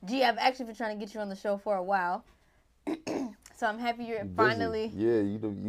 G, I've actually been trying to get you on the show for a while. So I'm happy you're finally. Yeah,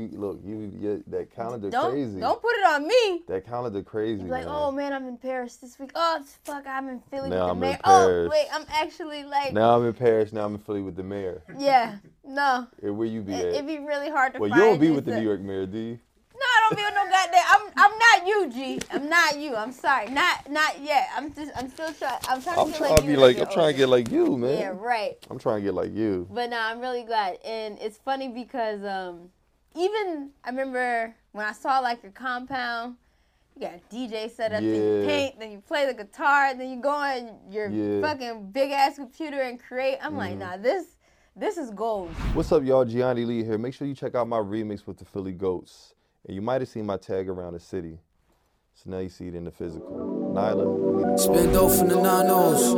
that calendar crazy. Don't put it on me. That calendar crazy. You're like, oh man, I'm in Paris this week. Oh fuck, I'm in Philly now with the I'm mayor. in Paris. Oh wait, I'm actually like. Now I'm in Paris. Now I'm in Philly with the mayor. Yeah, no. Where you be at? It'd be really hard to well, find. You don't be with the New York mayor, do you? No, I don't be with no goddamn. I'm not you, G. I'm not you. I'm sorry. Not yet. I'm still trying. I'm trying to get like you. I'm trying to get like you, man. Yeah, right. I'm trying to get like you. But no, I'm really glad, and it's funny because even I remember when I saw like your compound. You got a DJ set up, then you paint, then you play the guitar, then you go on your fucking big ass computer and create. I'm like, nah, this is gold. What's up, y'all? Gianni Lee here. Make sure you check out my remix with the Philly Goats. And you might have seen my tag around the city. So now you see it in the physical. Nyla. Spin dough from the nanos.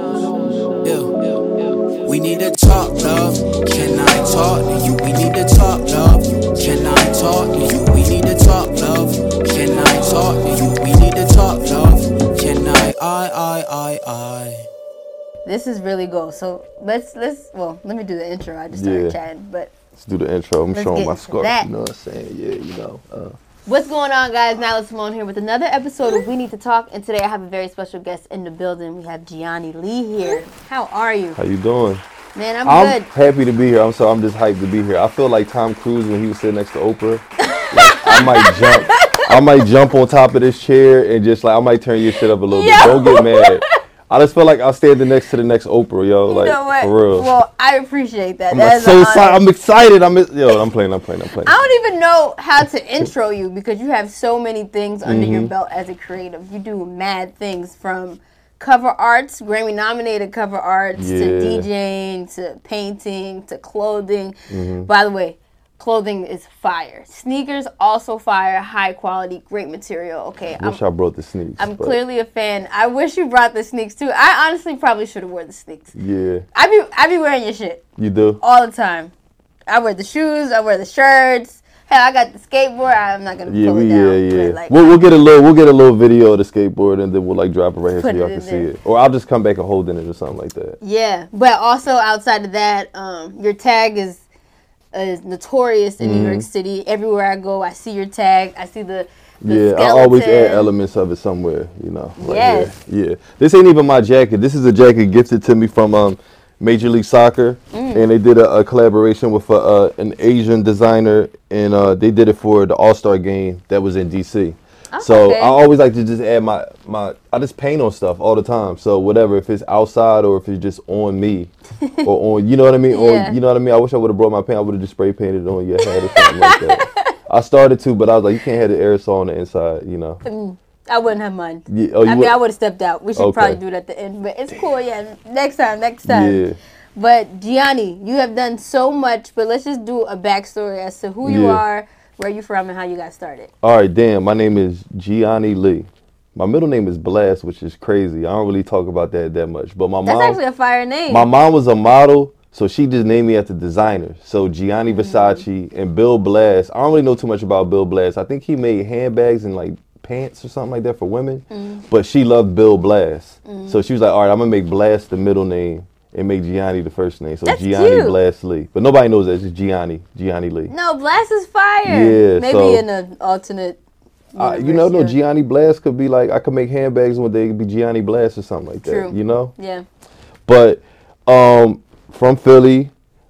Yeah. We need to talk, love. Can I talk to you? We need to talk, love. Can I talk to you? We need to talk, love. Can I talk to you? We need to talk, love. Can I? This is really gold. So let's let me do the intro. I just started chatting, but let's do the intro. I'm showing my scarf. That. You know what I'm saying? Yeah, you know. What's going on, guys? Nyla Simone here with another episode of We Need to Talk, and today I have a very special guest in the building. We have Gianni Lee here. How are you? How you doing? Man, I'm good. I'm happy to be here. I'm just hyped to be here. I feel like Tom Cruise when he was sitting next to Oprah. Like, I might jump on top of this chair and just like I might turn your shit up a little bit. Don't get mad. I just feel like I'll stand next to the next Oprah, yo. Like, you know what? For real. Well, I appreciate that. I'm excited. I'm playing. I don't even know how to intro you because you have so many things under your belt as a creative. You do mad things from cover arts, Grammy-nominated cover arts, to DJing, to painting, to clothing. By the way, clothing is fire. Sneakers also fire, high quality, great material. Okay, I wish I brought the sneaks. I'm clearly a fan. I wish you brought the sneaks too. I honestly probably should have worn the sneaks. Yeah. I be wearing your shit. You do? All the time. I wear the shoes. I wear the shirts. Hell, I got the skateboard. I'm not gonna pull it down. Yeah. Like, we'll get a little video of the skateboard and then we'll like drop it right here so y'all can see it. Or I'll just come back and hold it or something like that. Yeah, but also outside of that, your tag is notorious in New York City. Everywhere I go, I see your tag. I see the skeleton. I always add elements of it somewhere, you know. Like, yes. Yeah. This ain't even my jacket. This is a jacket gifted to me from Major League Soccer, and they did a collaboration with an Asian designer, and they did it for the All-Star game that was in D.C. So I always like to just add my I just paint on stuff all the time. So whatever, if it's outside or if it's just on me or on, you know what I mean? Or you know what I mean? I wish I would have brought my paint. I would have just spray painted on your head or something like that. I started to, but I was like, you can't have the aerosol on the inside, you know. I wouldn't have mind. Yeah, I would have stepped out. We should probably do it at the end, but it's cool. Yeah, next time. Yeah. But Gianni, you have done so much, but let's just do a backstory as to who you are, where you from, and how you got started. All right, damn. My name is Gianni Lee. My middle name is Blast, which is crazy. I don't really talk about that much. But That's actually a fire name. My mom was a model, so she just named me after designer. So Gianni Versace and Bill Blast. I don't really know too much about Bill Blast. I think he made handbags and like pants or something like that for women. But she loved Bill Blast. So she was like, all right, I'm going to make Blast the middle name and make Gianni the first name. So that's Gianni cute. Blast Lee. But nobody knows that. It's just Gianni Lee. No, Blast is fire. Yeah. Maybe in an alternate you know, no, Gianni Blast could be like, I could make handbags one day. It could be Gianni Blast or something like that. True. You know? Yeah. But from Philly.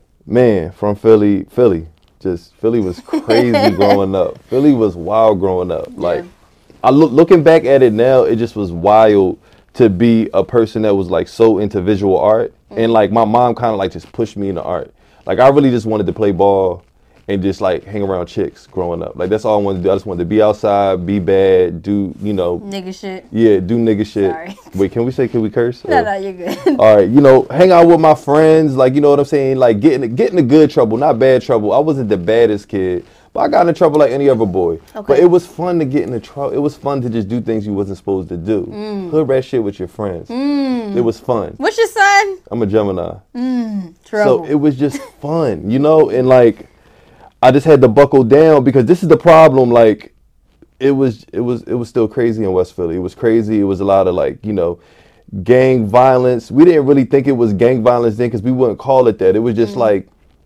Just Philly was crazy growing up. Philly was wild growing up. Like, looking back at it now, it just was wild to be a person that was like so into visual art. And like my mom kind of like just pushed me into art. Like I really just wanted to play ball and just like hang around chicks growing up. Like that's all I wanted to do. I just wanted to be outside, be bad, do, you know. Nigga shit. Yeah, do nigga shit. Sorry. Wait, can we curse? No, you're good. All right, you know, hang out with my friends, like, you know what I'm saying? Like getting into good trouble, not bad trouble. I wasn't the baddest kid, but I got into trouble like any other boy. Okay. But it was fun to get into trouble. It was fun to just do things you wasn't supposed to do. Hood rat shit with your friends. It was fun. What's your son? I'm a Gemini. Trouble. So it was just fun, you know? And like, I just had to buckle down because this is the problem. Like, it was still crazy in West Philly. It was crazy. It was a lot of like, you know, gang violence. We didn't really think it was gang violence then because we wouldn't call it that. It was just like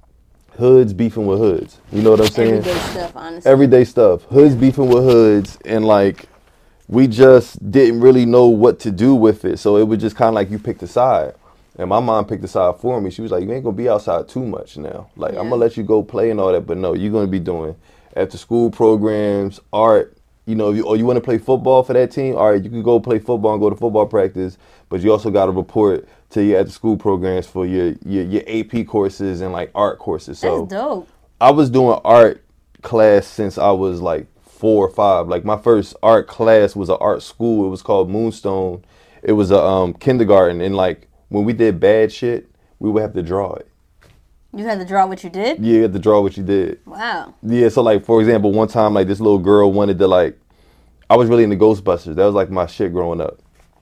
hoods beefing with hoods. You know what I'm saying? Everyday stuff, honestly. Everyday stuff. Hoods beefing with hoods, and like we just didn't really know what to do with it. So it was just kind of like you picked a side. And my mom picked a side for me. She was like, you ain't going to be outside too much now. Like, I'm going to let you go play and all that. But no, you're going to be doing after school programs, art. You know, you want to play football for that team? All right, you can go play football and go to football practice. But you also got to report to your after school programs for your AP courses and like art courses. So that's dope. I was doing art class since I was like 4 or 5. Like my first art class was an art school. It was called Moonstone. It was a kindergarten, and like when we did bad shit, we would have to draw it. You had to draw what you did? Yeah, you had to draw what you did. Wow. Yeah, so like for example, one time like this little girl wanted to like, I was really into Ghostbusters. That was like my shit growing up.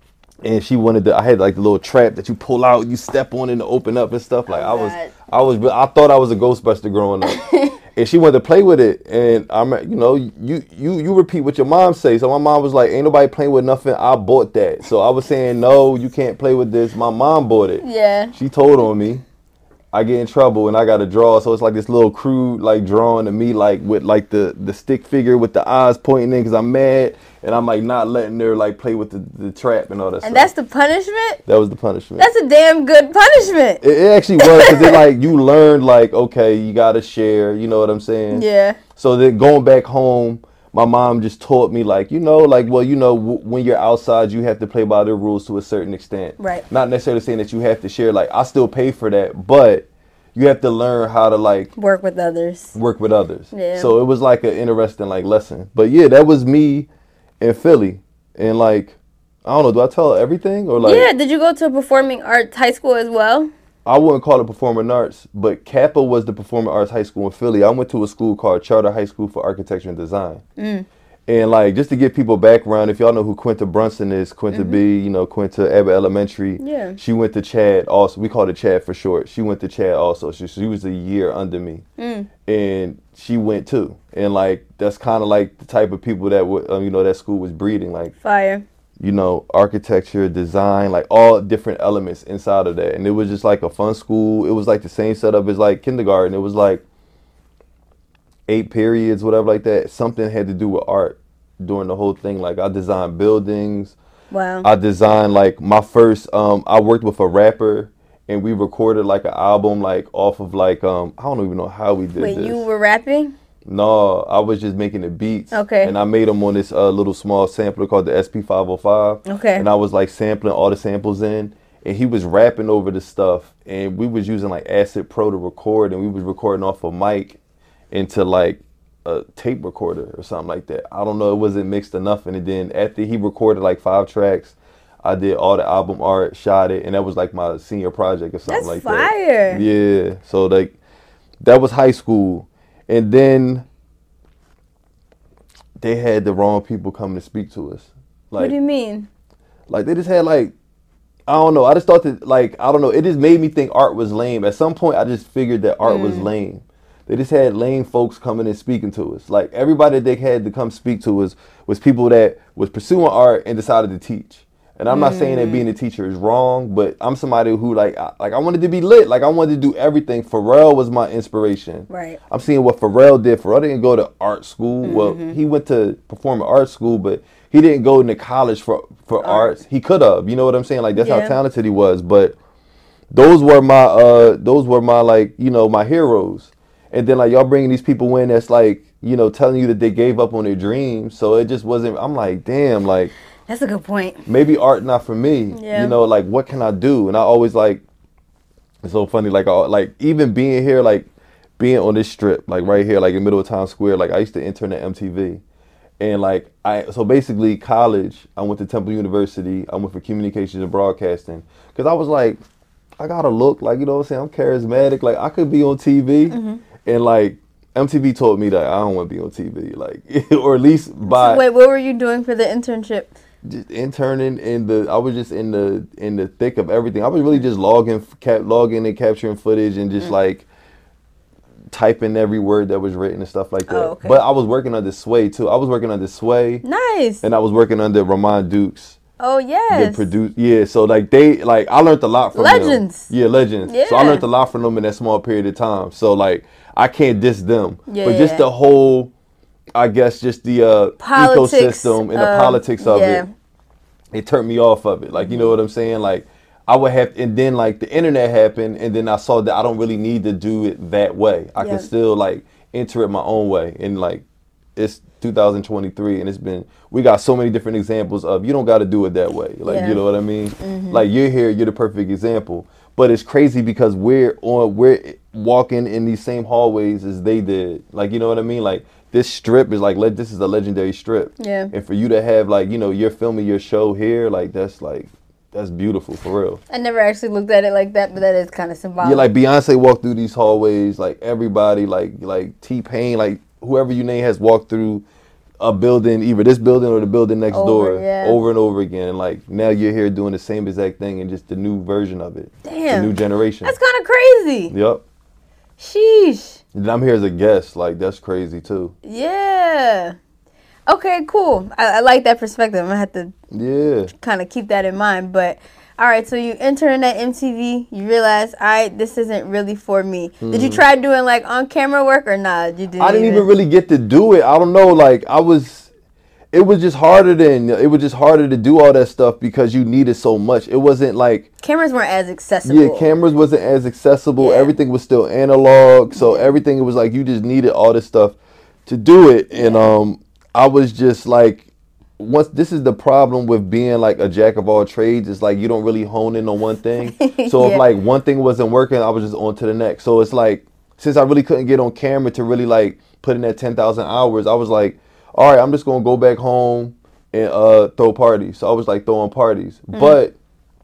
And she wanted to, I had like the little trap that you pull out, you step on it to open up and stuff. Like I thought I was a Ghostbuster growing up. And she wanted to play with it. And I'm, you know, you repeat what your mom say. So my mom was like, ain't nobody playing with nothing. I bought that. So I was saying, no, you can't play with this. My mom bought it. Yeah. She told on me. I get in trouble and I got to draw. So it's like this little crude like drawing of me like with like the stick figure with the eyes pointing in because I'm mad. And I'm like not letting her like play with the trap and all that stuff. And that's the punishment? That was the punishment. That's a damn good punishment. It actually was because it like you learned like, okay, you got to share. You know what I'm saying? Yeah. So then going back home, my mom just taught me like, you know, like, well, you know, when you're outside, you have to play by the rules to a certain extent. Right. Not necessarily saying that you have to share. Like, I still pay for that, but you have to learn how to like work with others. Yeah. So it was like an interesting like lesson. But yeah, that was me in Philly. And like, I don't know, do I tell everything or like? Yeah. Did you go to a performing arts high school as well? I wouldn't call it performing arts, but Kappa was the performing arts high school in Philly. I went to a school called Charter High School for Architecture and Design. And like, just to give people background, if y'all know who Quinta Brunson is, Quinta B, you know, Quinta Abbott Elementary. Yeah. She went to Chad also. We called it Chad for short. She went to Chad also. She was a year under me. And she went too. And like, that's kind of like the type of people that would, you know, that school was breeding. Like, fire. You know, architecture, design, like all different elements inside of that. And it was just like a fun school. It was like the same setup as like kindergarten. It was like 8 periods, whatever like that. Something had to do with art during the whole thing. Like I designed buildings. Wow. I designed like my first, I worked with a rapper and we recorded like an album like off of like, I don't even know how we did this. Wait, you were rapping? No, I was just making the beats. Okay. And I made them on this little small sampler called the SP505. Okay. And I was like sampling all the samples in. And he was rapping over the stuff. And we was using like Acid Pro to record. And we was recording off a mic into like a tape recorder or something like that. I don't know. It wasn't mixed enough. And then after he recorded like 5 tracks, I did all the album art, shot it. And that was like my senior project or something like that. That's fire. Yeah. So like that was high school. And then they had the wrong people come to speak to us. Like, what do you mean? Like they just had like, I don't know. I just thought that like, I don't know. It just made me think art was lame. At some point, I just figured that art was lame. They just had lame folks coming and speaking to us. Like everybody they had to come speak to us was people that was pursuing art and decided to teach. And I'm not saying that being a teacher is wrong, but I'm somebody who I wanted to be lit. Like I wanted to do everything. Pharrell was my inspiration. Right. I'm seeing what Pharrell did. Pharrell didn't go to art school. Well, he went to performing arts school, but he didn't go into college for arts. He could have. You know what I'm saying? Like that's how talented he was. But those were my like, you know, my heroes. And then like y'all bringing these people in that's like, you know, telling you that they gave up on their dreams. So it just wasn't. I'm like, damn, like. That's a good point. Maybe art not for me. Yeah. You know, like what can I do? And I always like, it's so funny, like even being here, like being on this strip, like right here, like in the middle of Times Square, like I used to intern at MTV. And like so basically college, I went to Temple University. I went for communications and broadcasting. Cause I was like, I gotta look like, you know what I'm saying? I'm charismatic. Like I could be on TV. And like MTV told me that I don't want to be on TV. Like, or at least by. So wait, what were you doing for the internship? Just interning I was just in the thick of everything. I was really just logging and capturing footage and just like typing every word that was written and stuff like that. Oh, okay. But I was working under Sway too. I was working under Sway. Nice. And I was working under Ramon Dukes. Oh yes. Get produced. Yeah, so like I learned a lot from Legends. them. Yeah, legends. Yeah. So I learned a lot from them in that small period of time. So like I can't diss them. Yeah, but just the whole, I guess, just the politics, ecosystem and the politics of it turned me off of it. Like, you know what I'm saying? Like, I would have, and then like the internet happened, and then I saw that I don't really need to do it that way. I can still like enter it my own way. And like, it's 2023, and we got so many different examples of you don't got to do it that way. Like, you know what I mean? Like, you're here, you're the perfect example. But it's crazy because we're walking in these same hallways as they did. Like, you know what I mean? Like, this strip is like, this is a legendary strip. Yeah. And for you to have like, you know, you're filming your show here, that's beautiful for real. I never actually looked at it like that, but that is kind of symbolic. Yeah, like Beyonce walked through these hallways, like everybody, like T-Pain, like whoever you name has walked through a building, either this building or the building next door, over and over again. And like now you're here doing the same exact thing and just the new version of it. Damn. The new generation. That's kind of crazy. Yep. Sheesh. And I'm here as a guest. Like, that's crazy too. Yeah. Okay, cool. I like that perspective. I'm going to have to kind of keep that in mind. But, all right, so you enter in that MTV. You realize, all right, this isn't really for me. Did you try doing, like, on-camera work or not? I didn't even really get to do it. I don't know. Like, it was just harder to do all that stuff because you needed so much. It wasn't like cameras weren't as accessible. Yeah, cameras wasn't as accessible. Yeah. Everything was still analog. So everything, it was like you just needed all this stuff to do it. And I was just like, this is the problem with being like a jack of all trades. It's like you don't really hone in on one thing. So if like one thing wasn't working, I was just on to the next. So it's like, since I really couldn't get on camera to really like put in that 10,000 hours, I was like, all right, I'm just going to go back home and throw parties. So I was like throwing parties. But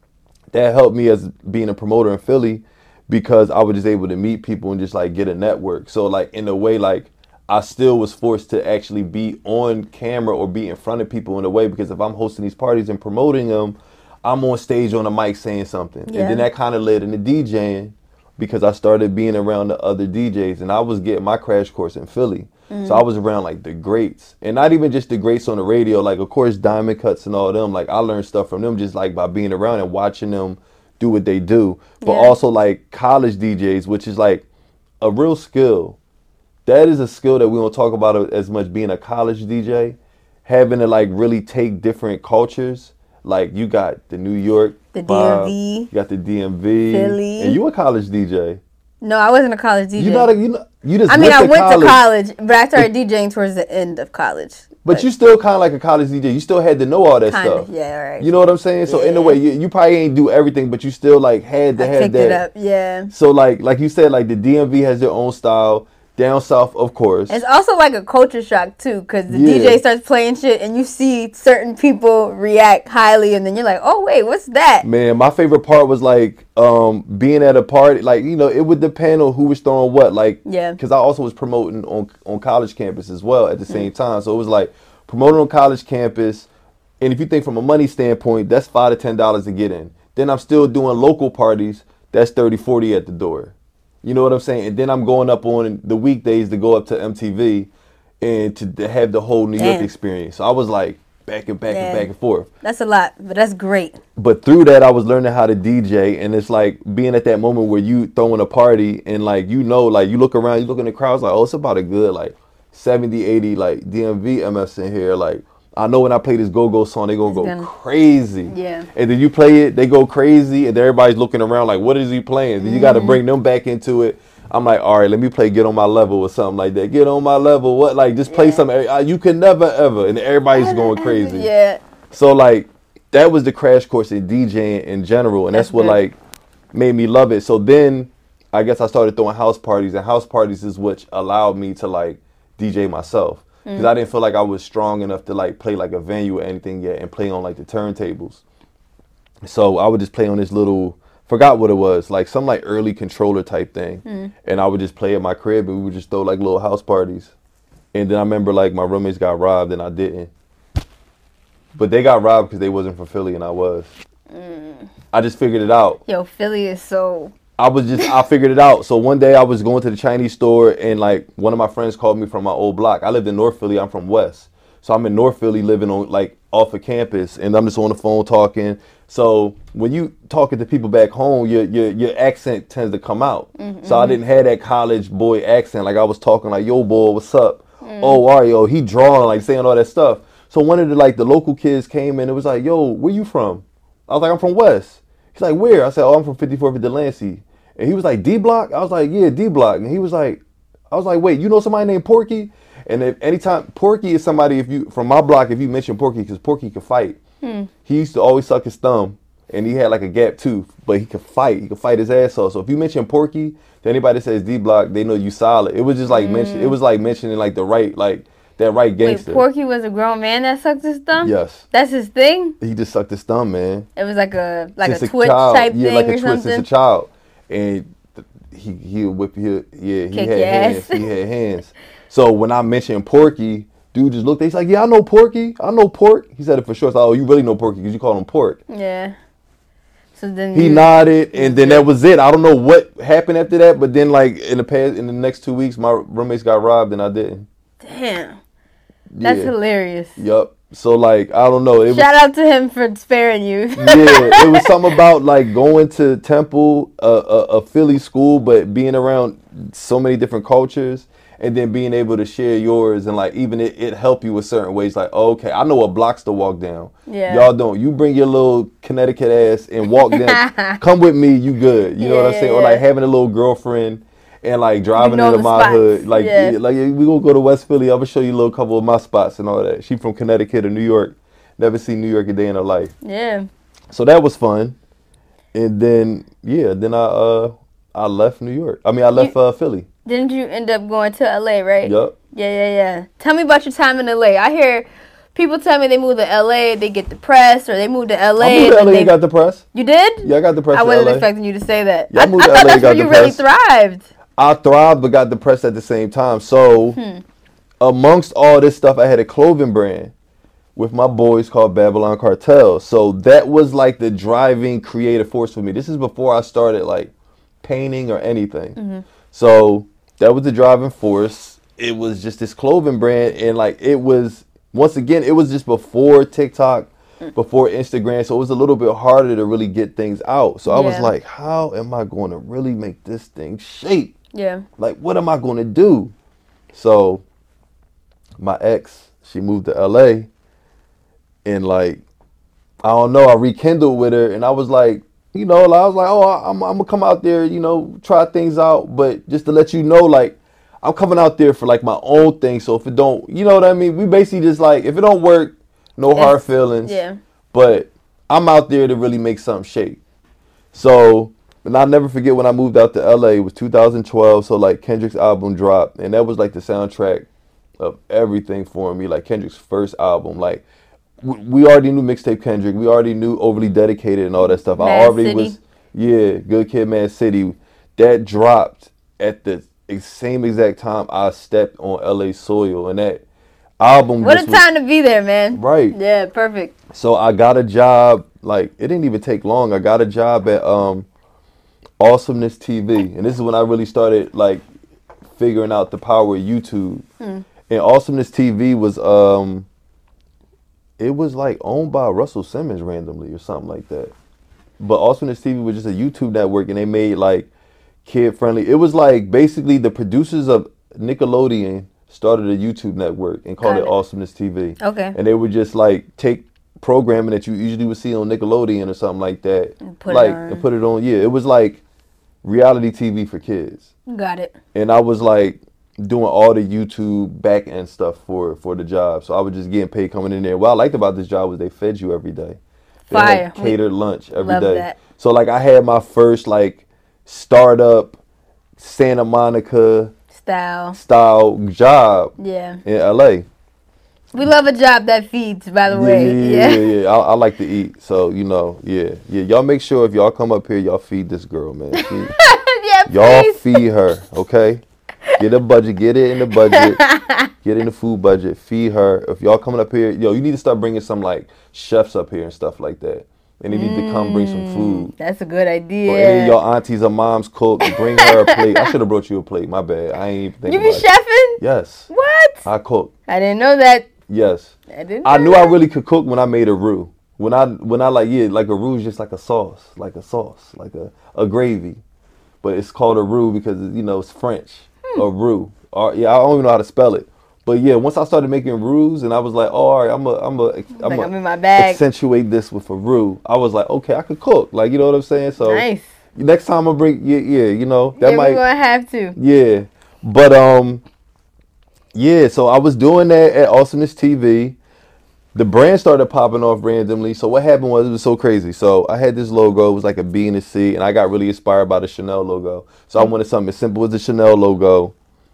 that helped me as being a promoter in Philly because I was just able to meet people and just like get a network. So like in a way, like I still was forced to actually be on camera or be in front of people in a way, because if I'm hosting these parties and promoting them, I'm on stage on a mic saying something. And then that kind of led into DJing because I started being around the other DJs, and I was getting my crash course in Philly. So I was around like the greats, and not even just the greats on the radio. Like, of course, Diamond Cuts and all them. Like, I learned stuff from them just like by being around and watching them do what they do. But also like college DJs, which is like a real skill. That is a skill that we don't talk about as much, being a college DJ, having to like really take different cultures. Like, you got the New York, the DMV, you got the DMV, Philly, and you a college DJ. No, I wasn't a college DJ. You just I mean, I went to college, but I started DJing towards the end of college. But you still kind of like a college DJ. You still had to know all that stuff. Yeah, right. You know what I'm saying? So in a way, you probably ain't do everything, but you still like had to have that. Picked it up, yeah. So like you said, like the DMV has their own style. Down south, of course. It's also like a culture shock too, because the DJ starts playing shit and you see certain people react highly, and then you're like, oh wait, what's that? Man, my favorite part was like being at a party. Like, you know, it would depend on who was throwing what. Like, because I also was promoting on college campus as well at the same time. So it was like promoting on college campus, and if you think from a money standpoint, that's $5 to $10 to get in. Then I'm still doing local parties. That's $30, $40 at the door. You know what I'm saying? And then I'm going up on the weekdays to go up to MTV and to have the whole New York experience. So I was like back and forth. That's a lot, but that's great. But through that, I was learning how to DJ. And it's like being at that moment where you throwing a party and like, you know, like you look around, you look in the crowd, it's like, oh, it's about a good like 70, 80 like DMV MFs in here. Like, I know when I play this go-go song, they're going to go crazy. Yeah. And then you play it, they go crazy, and everybody's looking around like, what is he playing? Then you got to bring them back into it. I'm like, all right, let me play Get On My Level or something like that. Get On My Level. What? Like, just play something. You can never, ever. And everybody's going crazy. Yeah. So, like, that was the crash course in DJing in general. And that's what, like, made me love it. So then I guess I started throwing house parties. And house parties is what allowed me to, like, DJ myself. Because I didn't feel like I was strong enough to like play like a venue or anything yet and play on like the turntables. So I would just play on this little, forgot what it was, like some like early controller type thing. And I would just play at my crib and we would just throw like little house parties. And then I remember like my roommates got robbed and I didn't. But they got robbed because they wasn't from Philly and I was. I just figured it out. Yo, Philly is so... I figured it out. So one day I was going to the Chinese store and like one of my friends called me from my old block. I lived in North Philly. I'm from West. So I'm in North Philly living on like off of campus, and I'm just on the phone talking. So when you talking to people back home, your accent tends to come out. So I didn't have that college boy accent. Like I was talking like, yo boy, what's up? Oh, Ario, he drawing, like saying all that stuff. So one of the local kids came in and was like, yo, where you from? I was like, I'm from West. He's like, where? I said, oh, I'm from 54th and Delancey. And he was like, D Block? I was like, yeah, D Block. And he was like, I was like, wait, you know somebody named Porky? And if anytime, Porky is somebody, if you from my block, if you mention Porky, because Porky could fight. He used to always suck his thumb, and he had like a gap tooth, but he could fight. He could fight his ass off. So if you mention Porky, to anybody that says D Block, they know you solid. It was just like mention. It was like mentioning like the right, like that right gangster. Wait, Porky was a grown man that sucked his thumb? Yes. That's his thing? He just sucked his thumb, man. It was like a Since twitch child. type Yeah, thing like a or twitch something? since a child. And he would whip you. Yeah, he Kick had your hands. ass. He had hands. So when I mentioned Porky, dude just looked. He's like, yeah, I know Porky. I know Pork. He said it for sure. So, oh, you really know Porky because you call him Pork. Yeah. So then He nodded, and then that was it. I don't know what happened after that, but then like in the next 2 weeks, my roommates got robbed and I didn't. Damn. That's Yeah. hilarious. Yup. So like I don't know. It Shout out to him for sparing you. yeah, it was something about like going to Temple, a Philly school, but being around so many different cultures, and then being able to share yours, and like even it help you with certain ways. Like, oh, okay, I know what blocks to walk down. Yeah. Y'all don't. You bring your little Connecticut ass and walk down. Come with me, you good. You know what I'm saying? Or like having a little girlfriend and like driving know into the my spots. hood. Like, Yeah. like we gonna go to West Philly. I'm gonna show you a little couple of my spots and all that. She from Connecticut or New York. Never seen New York a day in her life. Yeah. So that was fun. And then I left New York. I mean, I left Philly. Didn't you end up going to LA, right? Yup. Yeah. Tell me about your time in LA. I hear people tell me they move to LA, they get depressed, or they move to LA. I moved to and LA they... and got depressed. You did? Yeah, I got depressed I in wasn't LA. expecting you to say that. Yeah, I moved to thought LA that's and where got you really depressed. thrived. I thrived but got depressed at the same time. So amongst all this stuff, I had a clothing brand with my boys called Babylon Cartel. So that was like the driving creative force for me. This is before I started like painting or anything. So that was the driving force. It was just this clothing brand, and like it was, once again, it was just before TikTok, before Instagram, so it was a little bit harder to really get things out. So I was Yeah. like, how am I going to really make this thing shape? Yeah. Like, what am I going to do? So my ex, she moved to LA, and like, I don't know, I rekindled with her, and I was like, you know, I was like, oh, I'm gonna come out there, you know, try things out, but just to let you know, like, I'm coming out there for like my own thing. So if it don't, you know what I mean? We basically just like, if it don't work, no hard feelings. Yeah. But I'm out there to really make something shake. So, and I'll never forget when I moved out to LA, it was 2012. So like Kendrick's album dropped, and that was like the soundtrack of everything for me. Like Kendrick's first album, like we already knew Mixtape Kendrick. We already knew Overly Dedicated and all that stuff. I already was, Good Kid, Mad City. That dropped at the same exact time I stepped on LA soil, and that album. What a time to be there, man. Right. Yeah, perfect. So I got a job, like, it didn't even take long. I got a job at Awesomeness TV. And this is when I really started, like, figuring out the power of YouTube. And Awesomeness TV was, it was, like, owned by Russell Simmons randomly or something like that. But Awesomeness TV was just a YouTube network, and they made, like, kid-friendly. It was, like, basically the producers of Nickelodeon started a YouTube network and called it Awesomeness TV. Okay. And they would just, like, take programming that you usually would see on Nickelodeon or something like that, and put it on. Yeah, it was like reality TV for kids. Got it. And I was like doing all the YouTube back end stuff for the job, so I was just getting paid coming in there. What I liked about this job was they fed you every day. They Fire. had catered lunch every Love day. that. So like I had my first like startup Santa Monica style job. Yeah. In LA. We love a job that feeds, by the way. Yeah. I like to eat, so you know, yeah. Y'all make sure if y'all come up here, y'all feed this girl, man. Yeah, y'all please. feed her, okay? Get a budget, get it in the budget, get in the food budget, feed her. If y'all coming up here, you need to start bringing some like chefs up here and stuff like that. And they need to come bring some food. That's a good idea. Or any of y'all aunties or moms cook, bring her a plate. I should have brought you a plate. My bad. I ain't even thinking You be about it. chefing? Yes. What? I cook. I didn't know that. Yes. I knew I really could cook when I made a roux. When I like a roux is just like a sauce, like a gravy, but it's called a roux because it's French. A roux. Or, I don't even know how to spell it. But yeah, once I started making roux, and I was like, oh, all right, I'm in my bag. Accentuate this with a roux. I was like, okay, I could cook. Like, you know what I'm saying? So nice. Next time I bring, that might. We're gonna have to. Yeah, but So I was doing that at Awesomeness TV. The brand started popping off randomly. So what happened was, it was so crazy. So I had this logo. It was like a B and a C, and I got really inspired by the Chanel logo. So I wanted something as simple as the Chanel logo.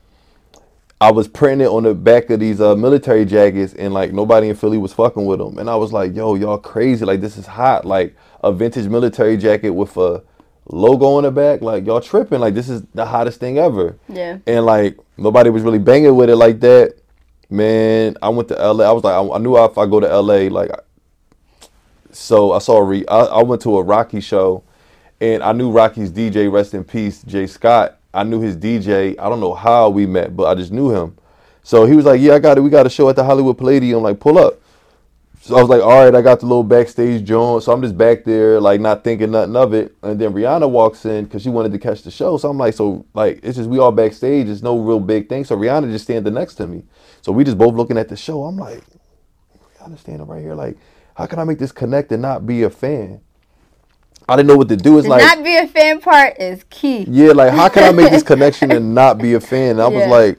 I was printing it on the back of these military jackets, and like nobody in Philly was fucking with them. And I was like, yo, y'all crazy. Like, this is hot. Like a vintage military jacket with a logo on the back. Like, y'all tripping. Like, this is the hottest thing ever. Yeah. And like nobody was really banging with it like that. Man, I went to LA. I was like, I knew if I go to LA, like, so I went to a Rocky show, and I knew Rocky's DJ, rest in peace, Jay Scott. I knew his DJ. I don't know how we met, but I just knew him. So he was like, yeah, I got it. We got a show at the Hollywood Palladium. Like, pull up. So I was like, all right, I got the little backstage joint. So I'm just back there, like, not thinking nothing of it. And then Rihanna walks in because she wanted to catch the show. So I'm like, it's just we all backstage. It's no real big thing. So Rihanna just standing next to me. So we just both looking at the show. I'm like, Rihanna standing right here. Like, how can I make this connect and not be a fan? I didn't know what to do. It's like, not be a fan part is key. Yeah, like, how can I make this connection and not be a fan? And I was like,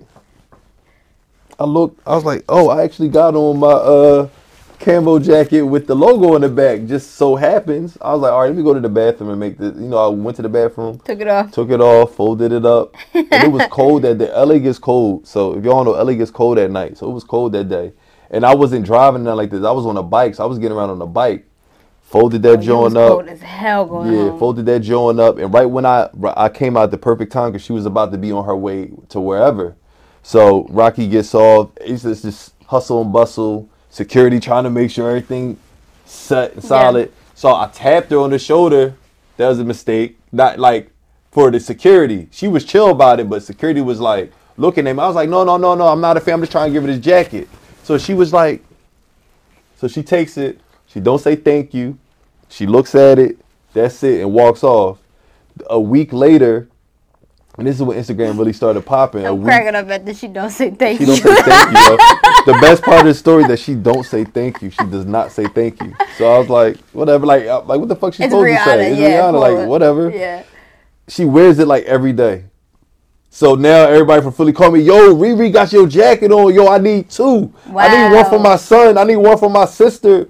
I was like, oh, I actually got on my camo jacket with the logo on the back. Just so happens. I was like, all right, let me go to the bathroom and make this. I went to the bathroom. Took it off, folded it up. And it was cold that day. LA gets cold. So if y'all know, LA gets cold at night. So it was cold that day. And I wasn't driving down like this. I was on a bike. So I was getting around on a bike. Folded that joint up. Cold as hell going on. Folded that joint up. And right when I came out at the perfect time because she was about to be on her way to wherever. So Rocky gets off. It's just hustle and bustle. Security trying to make sure everything set and solid. Yeah. So I tapped her on the shoulder. That was a mistake. Not like for the security. She was chill about it, but security was like looking at me. I was like, no, I'm not a fan. I'm just trying to give her this jacket. So she was like, so she takes it. She don't say thank you. She looks at it. That's it, and walks off. A week later, and this is when Instagram really started popping. I'm cracking up at this. She don't say thank you. She don't say thank you. Yo. The best part of the story is that she don't say thank you. She does not say thank you. So I was like, whatever. Like what the fuck she supposed to say? It's Rihanna. Like, whatever. Yeah. She wears it like every day. So now everybody from Philly call me, yo, Riri got your jacket on. Yo, I need two. Wow. I need one for my son. I need one for my sister.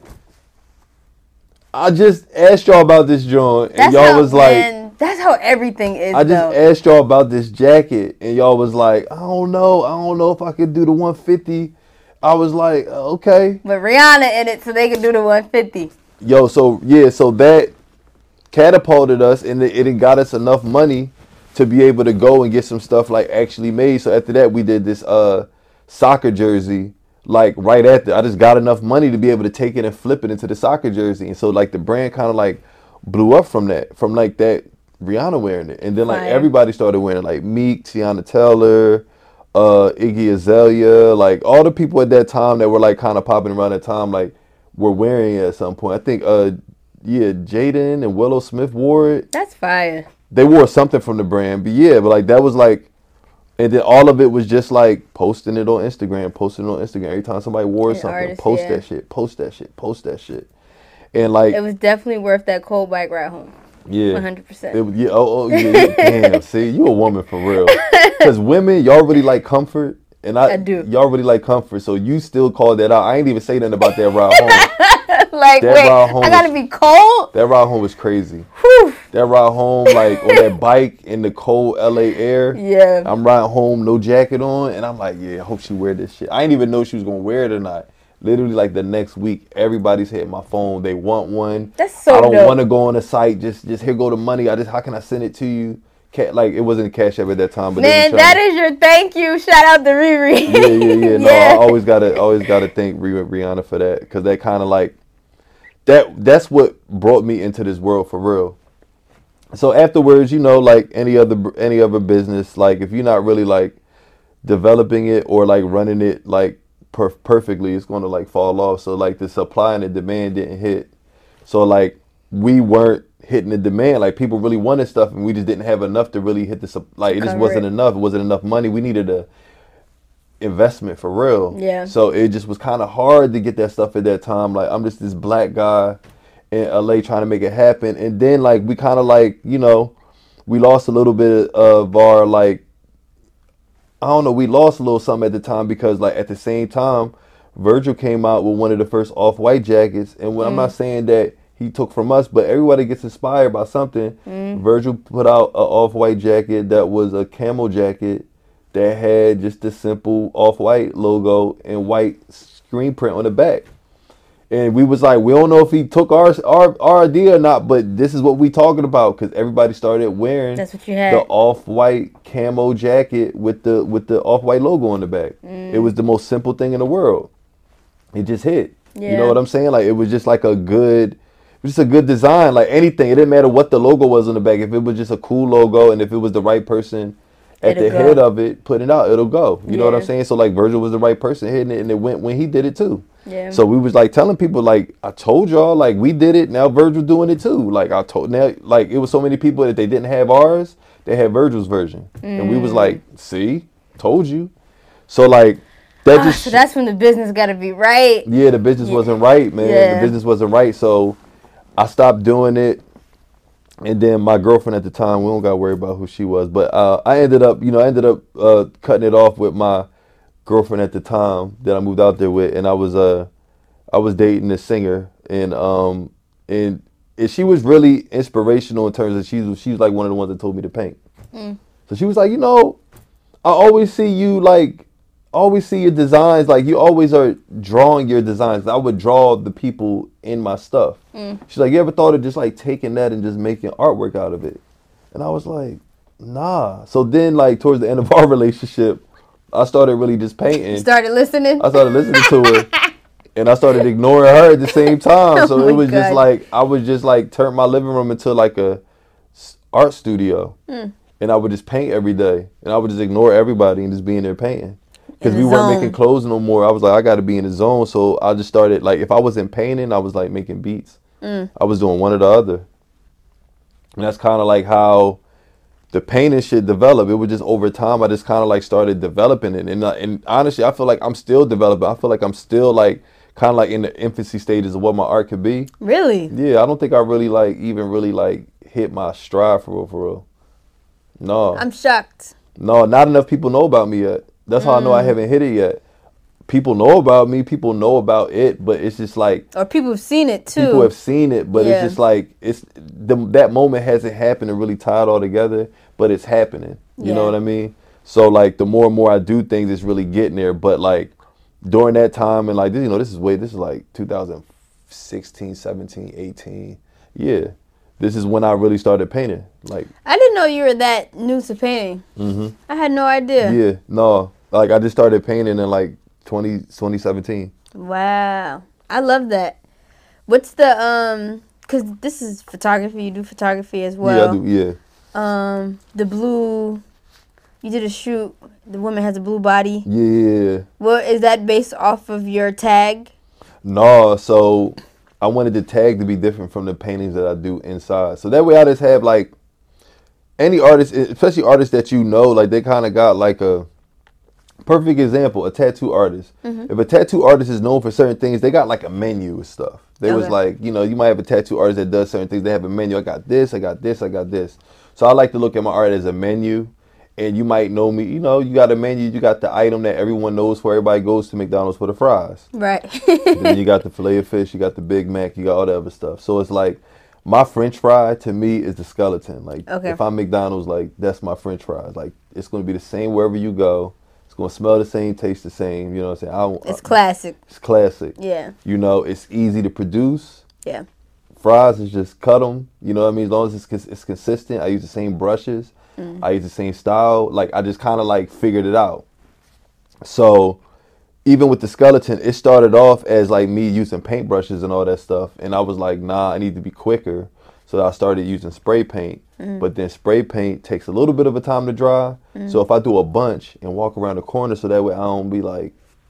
I just asked y'all about this joint, and y'all was like, that's how everything is. I just asked y'all about this jacket, and y'all was like, I don't know if I could do the 150. I was like, okay. But Rihanna in it, so they could do the 150. Yo, so that catapulted us, and it got us enough money to be able to go and get some stuff like actually made. So after that, we did this soccer jersey. Like right after, I just got enough money to be able to take it and flip it into the soccer jersey. And so like the brand kind of like blew up from that Rihanna wearing it. And then like everybody started wearing it, like Meek, Tiana Taylor, Iggy Azalea, like all the people at that time that were like kind of popping around that time, like were wearing it at some point. I think, Jaden and Willow Smith wore it. That's fire. They wore something from the brand, but like that was like, and then all of it was just like posting it on Instagram. Every time somebody wore something, post that shit. And like, it was definitely worth that cold bike ride home. Yeah. 100%. Damn. See, you a woman for real. Because women, y'all really like comfort. And I do. Y'all really like comfort. So you still call that out. I ain't even say nothing about that ride home. Like, that wait, ride home I gotta be cold? That ride home was crazy. Whew. That ride home, like, on that bike in the cold LA air. Yeah. I'm riding home, no jacket on. And I'm like, yeah, I hope she wear this shit. I didn't even know she was going to wear it or not. Literally, like, the next week, everybody's hitting my phone. They want one. That's so dope. I don't want to go on the site. Just here go the money. How can I send it to you? Like, it wasn't Cash App at that time. But man, that is your thank you. Shout out to Riri. Yeah. No, I always gotta thank Rihanna for that. Because that kind of like, that's what brought me into this world for real. So afterwards, like any other business, like if you're not really like developing it or like running it like perfectly, it's going to like fall off. So like the supply and the demand didn't hit. So like we weren't hitting the demand. Like people really wanted stuff, and we just didn't have enough to really hit the like. It just wasn't enough. It wasn't enough money. We needed a investment for real. Yeah. So it just was kind of hard to get that stuff at that time. Like I'm just this black guy in LA trying to make it happen, and then like we kind of like, you know, we lost a little bit of our like, I don't know, we lost a little something at the time because like at the same time Virgil came out with one of the first Off-White jackets, and when I'm not saying that he took from us, but everybody gets inspired by something. Virgil put out an Off-White jacket that was a camo jacket that had just the simple Off-White logo and white screen print on the back. And we was like, we don't know if he took our idea or not, but this is what we talking about, because everybody started wearing That's what you had. the Off-White camo jacket with the Off-White logo on the back. It was the most simple thing in the world. It just hit. Yeah. You know what I'm saying? Like it was just like a good design. Like anything, it didn't matter what the logo was on the back. If it was just a cool logo, and if it was the right person at the head of it putting it out, it'll go. You know what I'm saying? So like Virgil was the right person hitting it, and it went when he did it too. Yeah. So we was like telling people, like, I told y'all, like we did it, now Virgil doing it too. Like I told, now like it was so many people that they didn't have ours, they had Virgil's version. And we was like, see, told you. So like that just so that's when the business got to be right. Yeah, the business wasn't right, man. Yeah. The business wasn't right. So I stopped doing it. And then my girlfriend at the time, we don't got to worry about who she was, but I ended up cutting it off with my girlfriend at the time that I moved out there with, and I was dating this singer, and she was really inspirational in terms of she was like one of the ones that told me to paint. So she was like, you know, I always see you always see your designs, like you always are drawing your designs. I would draw the people in my stuff. She's like, you ever thought of just like taking that and just making artwork out of it? And I was like, nah. So then like towards the end of our relationship, I started really just painting. You started listening? I started listening to her, and I started ignoring her at the same time. So it was just like, I would just like turn my living room into like a art studio. And I would just paint every day. And I would just ignore everybody and just be in there painting. Because we weren't making clothes no more. I was like, I got to be in the zone. So I just started, like, if I wasn't painting, I was like making beats. I was doing one or the other. And that's kind of like how the painting shit developed. It was just over time, I just kind of like started developing it. And honestly, I feel like I'm still developing. I feel like I'm still like kind of like in the infancy stages of what my art could be. Really? Yeah, I don't think I really like even really like hit my stride for real. No. I'm shocked. No, not enough people know about me yet. That's how I know I haven't hit it yet. People know about me, people know about it, but it's just like, or people have seen it too. People have seen it, but it's just like that moment hasn't happened and really tied all together, but it's happening. You know what I mean? So like the more and more I do things, it's really getting there. But like during that time, and like this is like 2016, 17, 18. Yeah. This is when I really started painting. Like I didn't know you were that new to painting. I had no idea. Yeah, no. Like I just started painting in like 2017. Wow. I love that. What's the cuz this is photography, you do photography as well. Yeah, I do. Yeah. The blue, you did a shoot, the woman has a blue body. Yeah. Well, is that based off of your tag? No, so I wanted the tag to be different from the paintings that I do inside. So that way I just have like any artist, especially artists that you know, like they kind of got like a perfect example, a tattoo artist. If a tattoo artist is known for certain things, they got like a menu of stuff. They was like, you know, you might have a tattoo artist that does certain things. They have a menu. I got this, I got this, I got this. So I like to look at my art as a menu. And you might know me, you know, you got a menu, you got the item that everyone knows for. Everybody goes to McDonald's for the fries. Right. Then you got the filet of fish, you got the Big Mac, you got all the other stuff. So it's like, my French fry to me is the skeleton. Like, if I'm McDonald's, like, that's my French fries. Like, it's going to be the same wherever you go. It's going to smell the same, taste the same. You know what I'm saying? It's classic. It's classic. Yeah. You know, it's easy to produce. Yeah. Fries is just cut them. You know what I mean? As long as it's consistent. I use the same brushes. I use the same style. Like, I just kind of, like, figured it out. So, even with the skeleton, it started off as, like, me using paintbrushes and all that stuff. And I was like, nah, I need to be quicker. So I started using spray paint. But then spray paint takes a little bit of a time to dry. So if I do a bunch and walk around the corner so that way I don't be, like,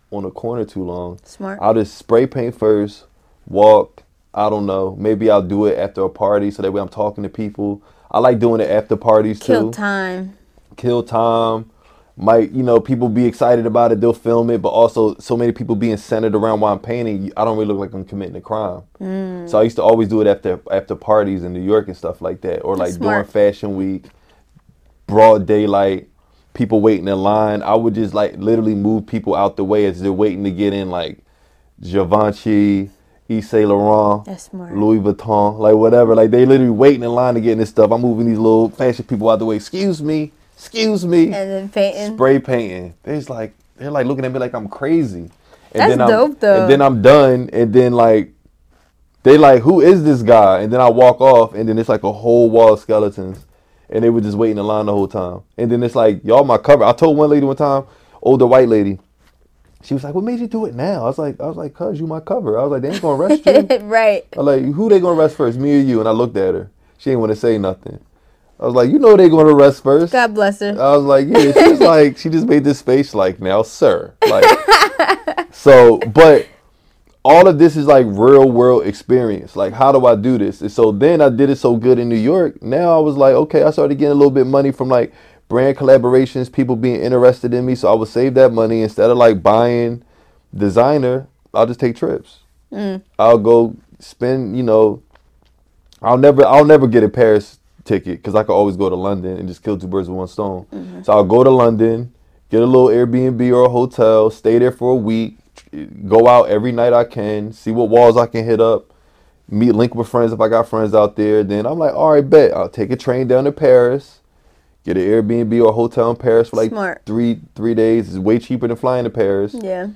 on a corner too long. Smart. I'll just spray paint first, walk. I don't know. Maybe I'll do it after a party so that way I'm talking to people. I like doing it after parties too. Kill time. Might, people be excited about it. They'll film it, but also so many people being centered around while I'm painting, I don't really look like I'm committing a crime. So I used to always do it after parties in New York and stuff like that. Or like during Fashion Week, broad daylight, people waiting in line. I would just like literally move people out the way as they're waiting to get in, like Givenchy, Yves Saint Laurent, Louis Vuitton, like whatever. Like they literally waiting in line to get in this stuff. I'm moving these little fashion people out the way. Excuse me. And then painting. Spray painting. They're like looking at me like I'm crazy. And That's dope though. And then I'm done. And then like they like, who is this guy? And then I walk off and then it's like a whole wall of skeletons. And they were just waiting in line the whole time. And then it's like, y'all my cover. I told one lady one time, older white lady, she was like, what made you do it now? I was like, cuz you my cover. I was like, they ain't gonna arrest you. Right. I was like, who they gonna arrest first, me or you? And I looked at her. She didn't want to say nothing. I was like, they gonna arrest first. God bless her. I was like, yeah. She was like, she just made this face like, now, sir. Like, so, but all of this is like real world experience. Like, how do I do this? And so then I did it so good in New York. Now I was like, okay, I started getting a little bit of money from like brand collaborations, people being interested in me. So I would save that money instead of like buying designer. I'll just take trips. I'll go spend, I'll never get a Paris ticket because I could always go to London and just kill two birds with one stone. So I'll go to London, get a little Airbnb or a hotel, stay there for a week, go out every night I can, see what walls I can hit up, link with friends if I got friends out there. Then I'm like, all right, bet. I'll take a train down to Paris, get an Airbnb or a hotel in Paris for like three days. It's way cheaper than flying to Paris. Yeah.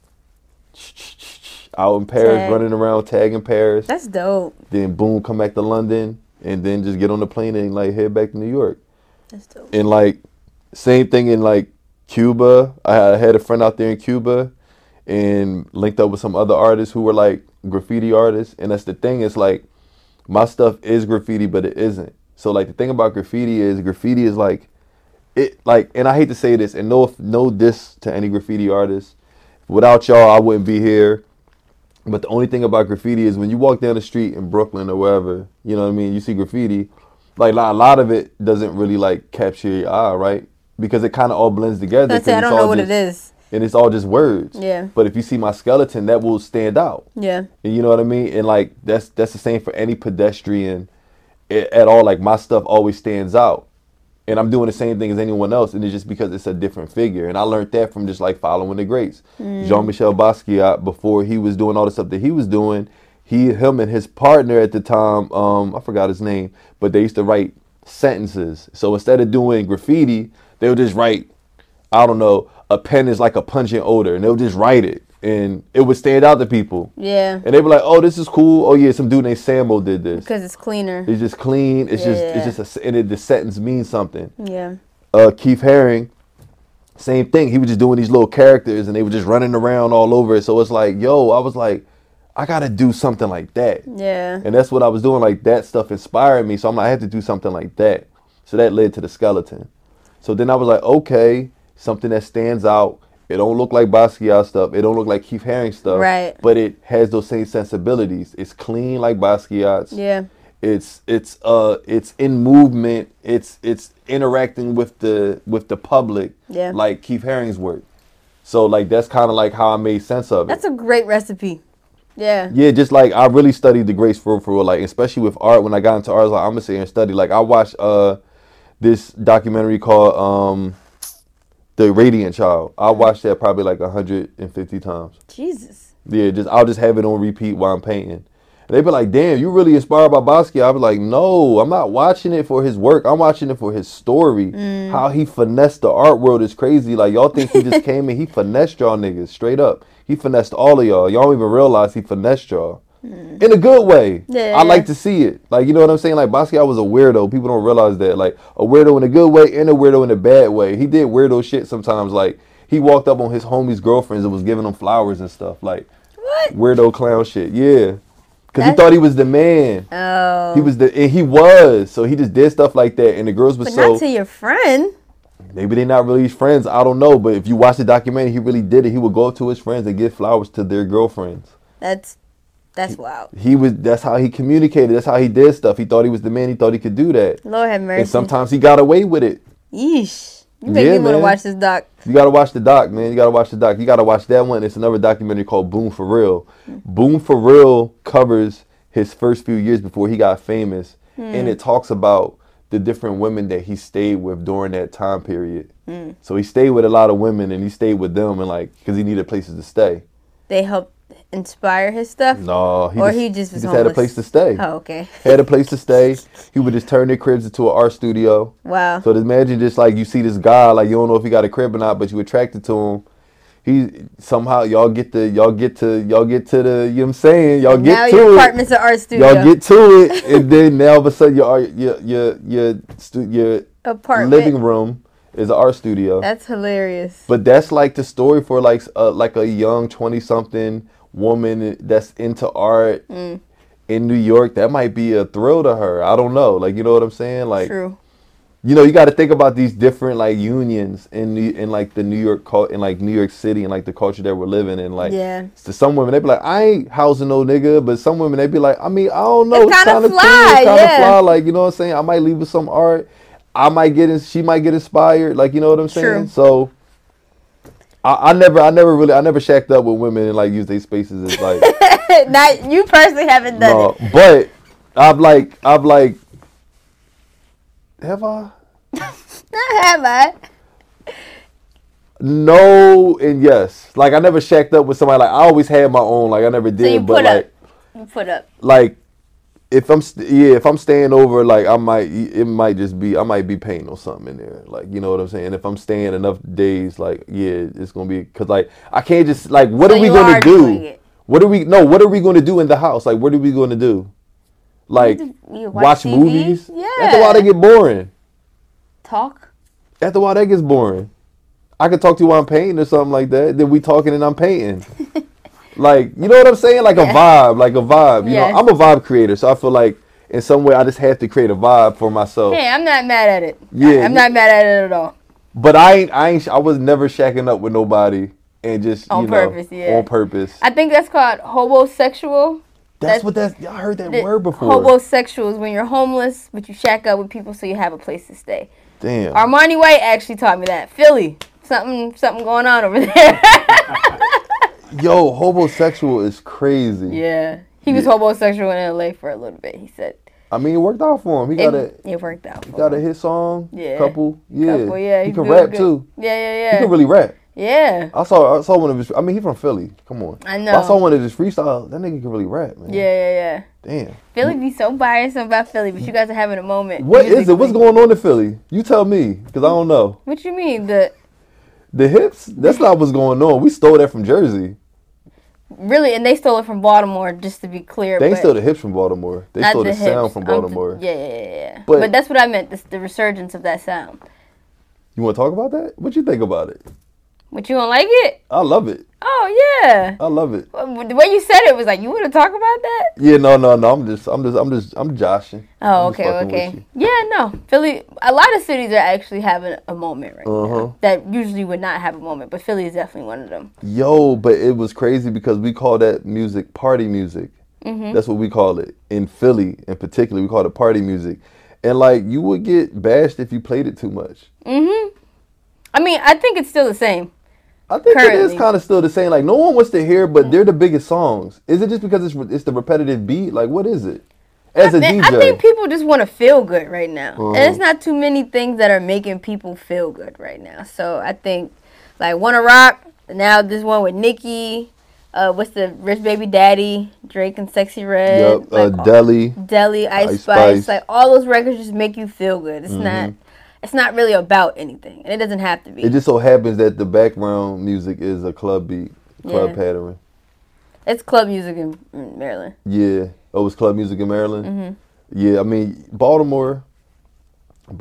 Out in Paris, running around, tagging Paris. That's dope. Then boom, come back to London. And then just get on the plane and like head back to New York. That's dope. And like same thing in like Cuba. I had a friend out there in Cuba and linked up with some other artists who were like graffiti artists. And that's the thing, it's like my stuff is graffiti, but it isn't. So like the thing about graffiti is like it like, and I hate to say this and no diss to any graffiti artists. Without y'all, I wouldn't be here. But the only thing about graffiti is when you walk down the street in Brooklyn or wherever, you know what I mean, you see graffiti, like a lot of it doesn't really like capture your eye, right? Because it kind of all blends together. I don't know what it is. And it's all just words. Yeah. But if you see my skeleton, that will stand out. Yeah. And you know what I mean? And like that's the same for any pedestrian at all. Like my stuff always stands out. And I'm doing the same thing as anyone else, and it's just because it's a different figure. And I learned that from just like following the greats. Jean-Michel Basquiat, before he was doing all the stuff that he was doing, him and his partner at the time, I forgot his name, but they used to write sentences. So instead of doing graffiti, they would just write, I don't know, a pen is like a pungent odor, and they would just write it. And it would stand out to people. Yeah. And they were like, oh, this is cool. Oh, yeah, some dude named Sambo did this. Because it's cleaner. It's just clean. It's the sentence means something. Yeah. Keith Haring, same thing. He was just doing these little characters, and they were just running around all over it. So it's like, I was like, I got to do something like that. Yeah. And that's what I was doing. Like, that stuff inspired me. So I'm like, I had to do something like that. So that led to the skeleton. So then I was like, okay, something that stands out. It don't look like Basquiat stuff. It don't look like Keith Haring stuff. Right. But it has those same sensibilities. It's clean like Basquiat's. Yeah. It's in movement. It's interacting with the public. Yeah. Like Keith Haring's work. So like that's kind of like how I made sense of it. That's a great recipe. Yeah. Yeah, just like I really studied the greats for real. Like especially with art. When I got into art, I was like, I'm gonna sit here and study. Like I watched this documentary called The Radiant Child. I watched that probably like 150 times. Jesus. Yeah, I'll just have it on repeat while I'm painting. And they be like, damn, you really inspired by Basquiat? I was like, no, I'm not watching it for his work. I'm watching it for his story. How he finessed the art world is crazy. Like, y'all think he just came in, he finessed y'all niggas, straight up. He finessed all of y'all. Y'all don't even realize he finessed y'all. In a good way. Yeah. I like to see it. Like, you know what I'm saying? Like, Basquiat was a weirdo. People don't realize that. Like, a weirdo in a good way and a weirdo in a bad way. He did weirdo shit sometimes. Like, he walked up on his homie's girlfriends and was giving them flowers and stuff. Like, what? Weirdo clown shit. Yeah. Because he thought he was the man. Oh. He was. So he just did stuff like that. And the girls were But not to your friend. Maybe they're not really friends. I don't know. But if you watch the documentary, he really did it. He would go up to his friends and give flowers to their girlfriends. That's wild. That's how he communicated. That's how he did stuff. He thought he was the man. He thought he could do that. Lord have mercy. And sometimes he got away with it. Yeesh. You make me want to watch this doc. You got to watch the doc, man. You got to watch the doc. You got to watch that one. It's another documentary called Boom for Real. Boom for Real covers his first few years before he got famous. And it talks about the different women that he stayed with during that time period. So he stayed with a lot of women, and he stayed with them, and because he needed places to stay. They helped inspire his stuff? No, he just had a place to stay. Oh, okay. Had a place to stay. He would just turn their cribs into an art studio. Wow. So imagine just you see this guy, you don't know if he got a crib or not, but you attracted to him. He somehow y'all get to the you know what I'm saying? Y'all get now to your it. apartment's an art studio. Y'all get to it, and then now all of a sudden your apartment living room is an art studio. That's hilarious. But that's the story for a young 20-something woman that's into art in New York. That might be a thrill to her. I don't know. You know what I'm saying? True. You got to think about these different unions in the New York New York City and the culture that we're living in. Yeah. To some women they be like, I ain't housing no nigga, but some women they be like, I mean, I don't know, it's kind of fly, cool, it's kind of yeah. fly. You know what I'm saying? I might leave with some art. She might get inspired. You know what I'm saying? True. So I never shacked up with women and use their spaces as Not you personally haven't done it. But I've have I? Have I? No and yes. I never shacked up with somebody. I always had my own. I never did. So you put up. You put up. If I'm staying over, I might be paying or something in there. You know what I'm saying? If I'm staying enough days, it's gonna be because I can't just what are we gonna do? What are we going to do in the house? What are we going to do? Watch movies? Yeah. After a while, they get boring. Talk? After a while, that gets boring. I could talk to you while I'm painting or something like that. Then we talking and I'm painting. You know what I'm saying? A vibe. You know, I'm a vibe creator, so I feel in some way I just have to create a vibe for myself. Hey, I'm not mad at it. Yeah. I'm not mad at it at all. But I was never shacking up with nobody and just, on purpose. On purpose. I think that's called hobosexual. I heard that word before. Hobosexual is when you're homeless, but you shack up with people so you have a place to stay. Damn. Armani White actually taught me that. Philly. Something going on over there. Yo, hobosexual is crazy. Yeah. He was hobosexual in LA for a little bit, he said. I mean, it worked out for him. It worked out for him. He got a hit song. Yeah. Couple, yeah. He can rap good. too. Yeah. He can really rap. Yeah. I saw one of his. I mean, he's from Philly. Come on. I know. But I saw one of his freestyles. That nigga can really rap, man. Yeah. Damn. Philly be so biased about Philly, but you guys are having a moment. What is it? What's going on in Philly? You tell me, because I don't know. What you mean? The hips? That's not what's going on. We stole that from Jersey. Really? And they stole it from Baltimore, just to be clear. They stole the hips from Baltimore. They stole the sound from Baltimore. Yeah. But that's what I meant, the resurgence of that sound. You want to talk about that? What you think about it? But you don't like it? I love it. Oh yeah. I love it. The way you said it was you want to talk about that? Yeah, no. I'm joshing. Oh, okay. Yeah, no. Philly, a lot of cities are actually having a moment right now that usually would not have a moment, but Philly is definitely one of them. Yo, but it was crazy because we call that music party music. That's what we call it in Philly, in particular. We call it party music, and you would get bashed if you played it too much. I mean, I think it's still the same. I think it is kind of still the same. No one wants to hear, but they're the biggest songs. Is it just because it's the repetitive beat? What is it? As a DJ, I think people just want to feel good right now, and it's not too many things that are making people feel good right now. So I think, Wanna Rock. Now this one with Nicki. What's the Rich Baby Daddy, Drake and Sexy Red. Yep. Deli, Ice Spice. All those records just make you feel good. It's not. It's not really about anything, and it doesn't have to be. It just so happens that the background music is a club beat, pattern. It's club music in Maryland. Yeah. Oh, it's club music in Maryland? Yeah, I mean, Baltimore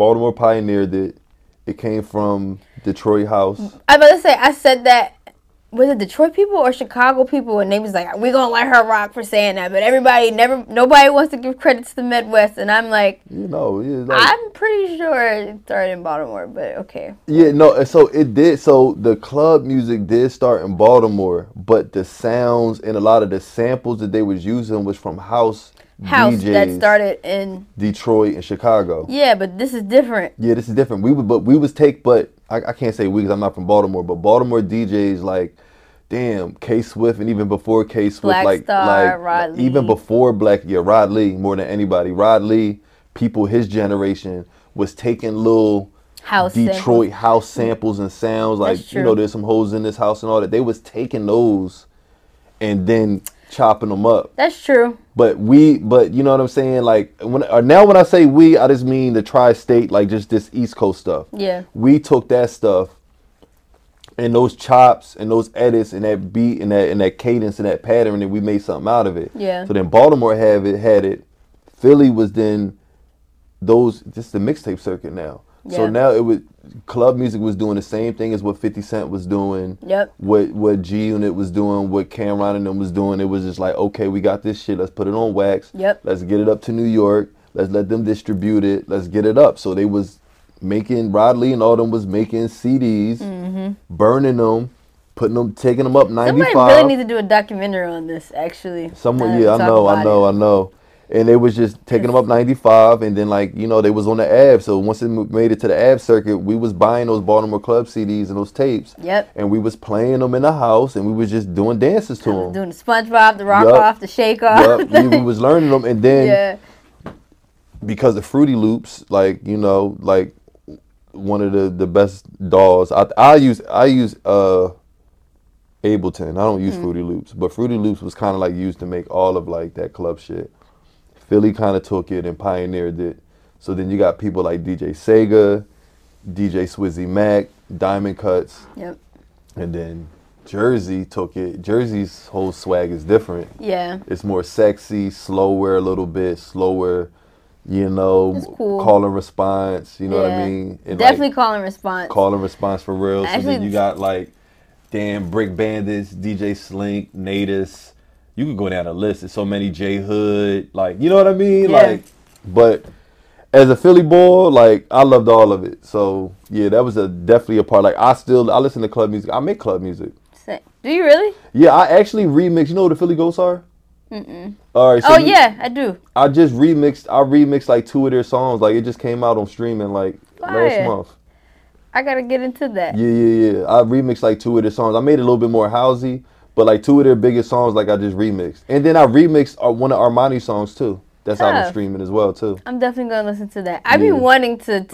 pioneered it. It came from Detroit House. I was about to say, I said that was it Detroit people or Chicago people, and they was like, we're gonna let her rock for saying that, but nobody wants to give credit to the Midwest, and I'm like, I'm pretty sure it started in Baltimore, but okay. Yeah, no, so it did. So the club music did start in Baltimore, but the sounds and a lot of the samples that they was using was from house DJs that started in Detroit and Chicago. Yeah, but this is different. Yeah, this is different. I can't say we because I'm not from Baltimore, but Baltimore DJs like, damn, K-Swift, and even before K-Swift, Black Star, Rod Lee. Even before Rod Lee more than anybody. Rod Lee, people his generation was taking little Detroit house samples and sounds like, there's some hoes in this house and all that. They was taking those and then chopping them up. That's true. But you know what I'm saying? Like when I say we, I just mean the tri-state, like just this East Coast stuff. Yeah. We took that stuff and those chops and those edits and that beat and that cadence and that pattern, and we made something out of it. Yeah. So then Baltimore had it. Philly was then just the mixtape circuit now. Yeah. So now club music was doing the same thing as what 50 Cent was doing. Yep. What G Unit was doing, what Cameron and them was doing. It was just like, okay, we got this shit. Let's put it on wax. Yep. Let's get it up to New York. Let's let them distribute it. Let's get it up. So they was Rod Lee and all them was making CDs, burning them, taking them up 95. Somebody really need to do a documentary on this, actually. I know. And they was just taking them up 95, and then they was on the AB. So once it made it to the AB circuit, we was buying those Baltimore club CDs and those tapes. Yep. And we was playing them in the house, and we was just doing dances to them. Doing the SpongeBob, the rock off, the shake off. Yep. We was learning them, and then because the Fruity Loops, one of the best dolls. I use Ableton. I don't use Fruity Loops, but Fruity Loops was kind of like used to make all of that club shit. Philly kind of took it and pioneered it. So then you got people like DJ Sega, DJ Swizzy Mac, Diamond Cuts. Yep. And then Jersey took it. Jersey's whole swag is different. Yeah. It's more sexy, slower a little bit, slower, cool. Call and response, what I mean? And definitely call and response. Call and response for real. Actually, so then you got Brick Bandits, DJ Slink, Natus. You could go down the list. There's so many J Hood, you know what I mean? Yeah. But as a Philly boy, I loved all of it. So yeah, that was definitely a part. I listen to club music. I make club music. Do you really? Yeah, I actually remix. You know what the Philly Ghosts are? Mm-mm. All right. So yeah, I do. I remixed 2 of their songs. It just came out on streaming last month. I gotta get into that. Yeah. I remixed 2 of their songs. I made it a little bit more housey. But 2 of their biggest songs, I just remixed. And then I remixed one of Armani's songs too. That's out on streaming as well too. I'm definitely gonna listen to that. I've been wanting to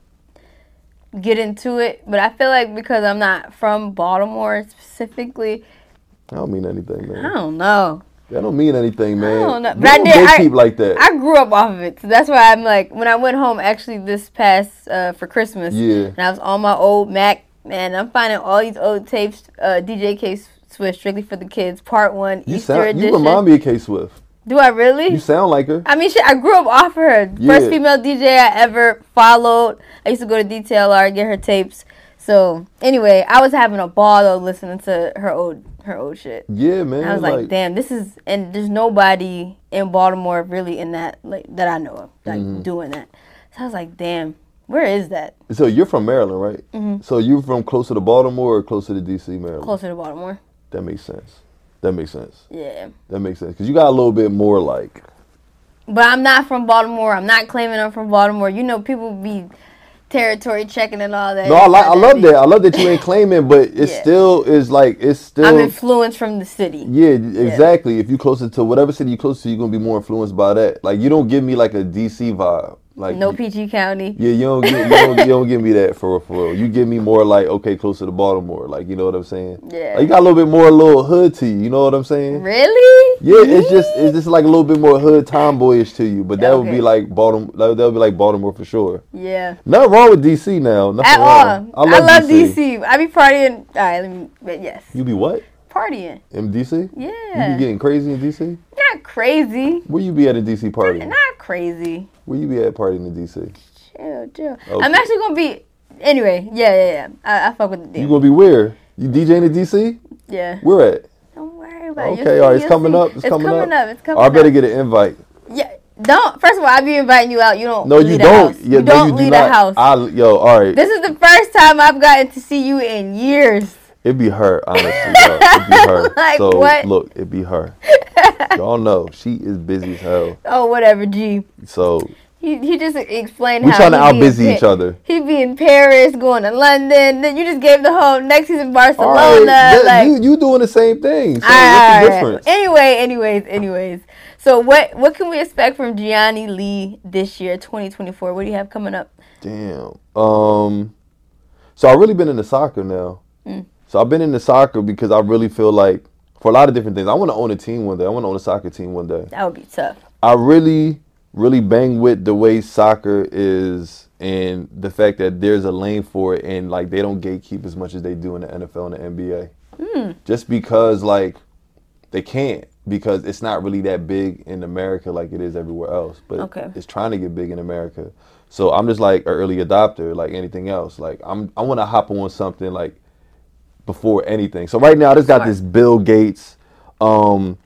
get into it, but I feel like because I'm not from Baltimore specifically. I don't mean anything, man. I don't know. That don't mean anything, man. I don't know. But I keep like that. I grew up off of it, so that's why I'm when I went home actually this past for Christmas. Yeah. And I was on my old Mac, man. I'm finding all these old tapes. DJ K-Swift, Strictly for the Kids, Part 1, Easter edition. You remind me of K-Swift. Do I really? You sound like her. I mean, shit, I grew up off of her. First female DJ I ever followed. I used to go to DTLR and get her tapes. So, anyway, I was having a ball, though, listening to her old shit. Yeah, man. And I was like, damn, and there's nobody in Baltimore really in that, that I know of, doing that. So I was like, damn, where is that? So you're from Maryland, right? Mm-hmm. So you're from closer to Baltimore or closer to D.C., Maryland? Closer to Baltimore. That makes sense. Yeah. That makes sense. Because you got a little bit more But I'm not from Baltimore. I'm not claiming I'm from Baltimore. People be territory checking and all that. No, I love that. I love that you ain't claiming, but it still is it's still. I'm influenced from the city. Yeah, exactly. Yeah. If you closer to whatever city you close to, you're going to be more influenced by that. You don't give me a DC vibe. No PG County. Yeah, you don't give me that for real. You give me more okay, closer to Baltimore. You know what I'm saying? Yeah. You got a little bit more little hood to you. You know what I'm saying? Really? Yeah, it's just a little bit more hood tomboyish to you. But that would be Baltimore. That would be like Baltimore for sure. Yeah. Nothing wrong with DC now. Nothing at wrong. All. I love DC. I be partying. All right, yes. You be what? Partying. In DC? Yeah. You be getting crazy in DC? Not crazy. Where you be at in DC partying? Not crazy. Where you be at partying in DC? Chill. Okay. I'm actually gonna be. Anyway, yeah. I fuck with the deal. You gonna be where? You DJing in DC? Yeah. Where at? Don't worry about it. Okay, all right, it's coming up. It's coming up. It's coming I up. better get an invite. Yeah. Don't. First of all, I'll be inviting you out. You don't. No, you leave don't. The house. Yeah, you no, don't you do leave not. the house. All right. This is the first time I've gotten to see you in years. It'd be her, honestly. Yo. It'd be her. Like, so what? look, it'd be her. Y'all know she is busy as hell. Oh, whatever, G. So He just explained we how trying to he be in outbusy each other. He'd be in Paris, going to London. Then you just gave the whole. Next he's in Barcelona. All right, like you doing the same thing. So all what's the right. difference? Anyways. So what can we expect from Gianni Lee this year, 2024? What do you have coming up? Damn. So I've really been into soccer now. So I've been into soccer because I really feel like for a lot of different things. I want to own a team one day. I want to own a soccer team one day. That would be tough. I really bang with the way soccer is and the fact that there's a lane for it and like they don't gatekeep as much as they do in the NFL and the NBA. Just because like they can't, because it's not really that big in America like it is everywhere else. But it's trying to get big in America. So I'm just like an early adopter, like anything else. Like I want to hop on something like before anything. So right now I just got this Bill Gates, Mark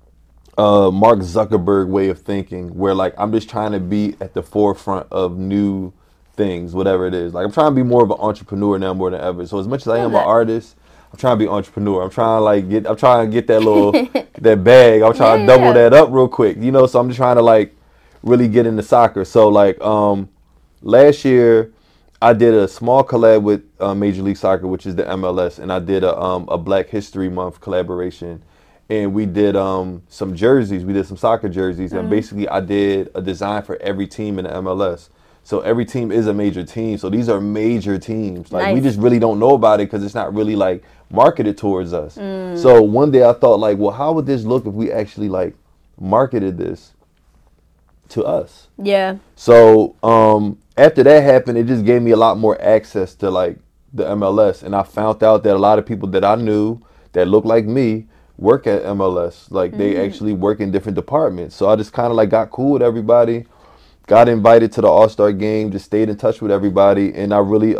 Zuckerberg way of thinking where like I'm just trying to be at the forefront of new things, whatever it is. Like I'm trying to be more of an entrepreneur now more than ever. So as much as I am an artist, I'm trying to be an entrepreneur. I'm trying to get that little that bag. I'm trying to double that up real quick. You know, so I'm just trying to like really get into soccer. So like last year I did a small collab with Major League Soccer, which is the MLS, and I did a Black History Month collaboration. And we did some jerseys. We did some soccer jerseys. And basically I did a design for every team in the MLS. So every team is a major team. So these are major teams. Like we just really don't know about it because it's not really like marketed towards us. So one day I thought like, well, how would this look if we actually like marketed this to us? Yeah. So after that happened, it just gave me a lot more access to like the MLS. And I found out that a lot of people that I knew that look like me work at MLS. Like they actually work in different departments. So I just kind of like got cool with everybody, got invited to the All-Star game, just stayed in touch with everybody. And I really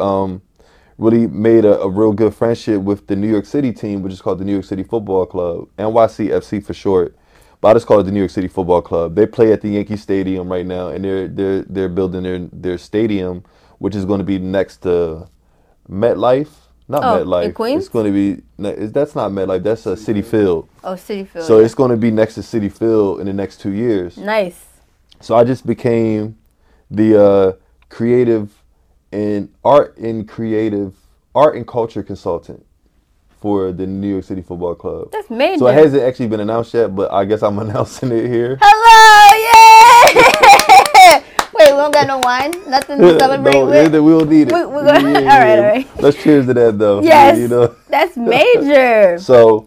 made a real good friendship with the New York City team, which is called the New York City Football Club, NYCFC for short. But I just call it the New York City Football Club. They play at the Yankee Stadium right now, and they're building their stadium, which is going to be next to MetLife. Not MetLife. In Queens? It's going to be. That's not MetLife. That's a Citi Field. Oh, Citi Field. So it's going to be next to Citi Field in the next 2 years. Nice. So I just became the creative and art and culture consultant for the New York City Football Club. That's major. So it hasn't actually been announced yet, but I guess I'm announcing it here. Hello, yeah. Wait, we don't got no wine? Nothing to celebrate with? We will need it. All right. Let's cheers to that, though. Yes, yeah, you know? That's major. So,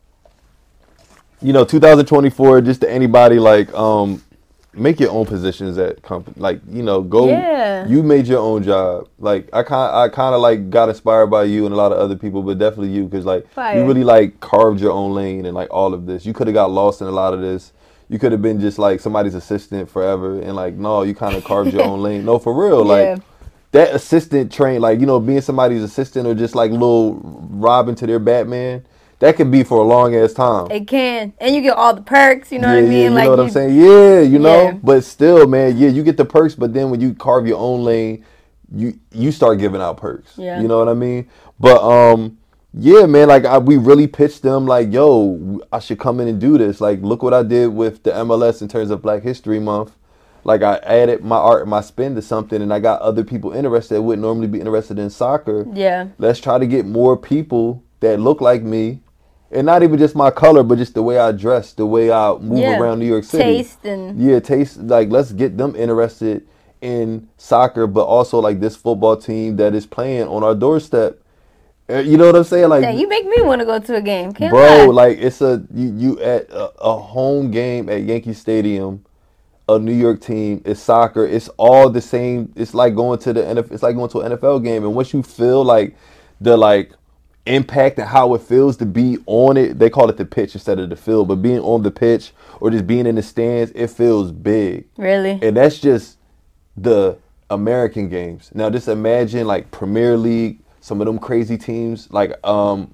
2024, just to anybody, like, make your own positions at company. Like, go. Yeah. You made your own job. Like, I kind of like got inspired by you and a lot of other people, but definitely you, because like you really like carved your own lane and like all of this. You could have got lost in a lot of this. You could have been just like somebody's assistant forever, and like no, you kind of carved your own lane. No, for real, like that assistant train, like being somebody's assistant or just like little Robin to their Batman. That could be for a long ass time. It can. And you get all the perks, you know what I mean? Yeah, like know what I'm saying? Yeah, know? But still, man, you get the perks, but then when you carve your own lane, you start giving out perks. Yeah. You know what I mean? But yeah, man, like we really pitched them like, yo, I should come in and do this. Like, look what I did with the MLS in terms of Black History Month. Like, I added my art, my spin to something, and I got other people interested that wouldn't normally be interested in soccer. Yeah. Let's try to get more people that look like me. And not even just my color, but just the way I dress, the way I move around New York City. Taste. Like, let's get them interested in soccer, but also like this football team that is playing on our doorstep. You know what I'm saying? Like, dang, you make me want to go to a game. Can't bro, lie. like it's you at a home game at Yankee Stadium, a New York team. It's soccer. It's all the same. It's like going to the NFL. It's like going to an NFL game. And once you feel like the impact and how it feels to be on it, they call it the pitch instead of the field, but being on the pitch or just being in the stands, it feels big. Really? And that's just the American games. Now just imagine like Premier League, some of them crazy teams like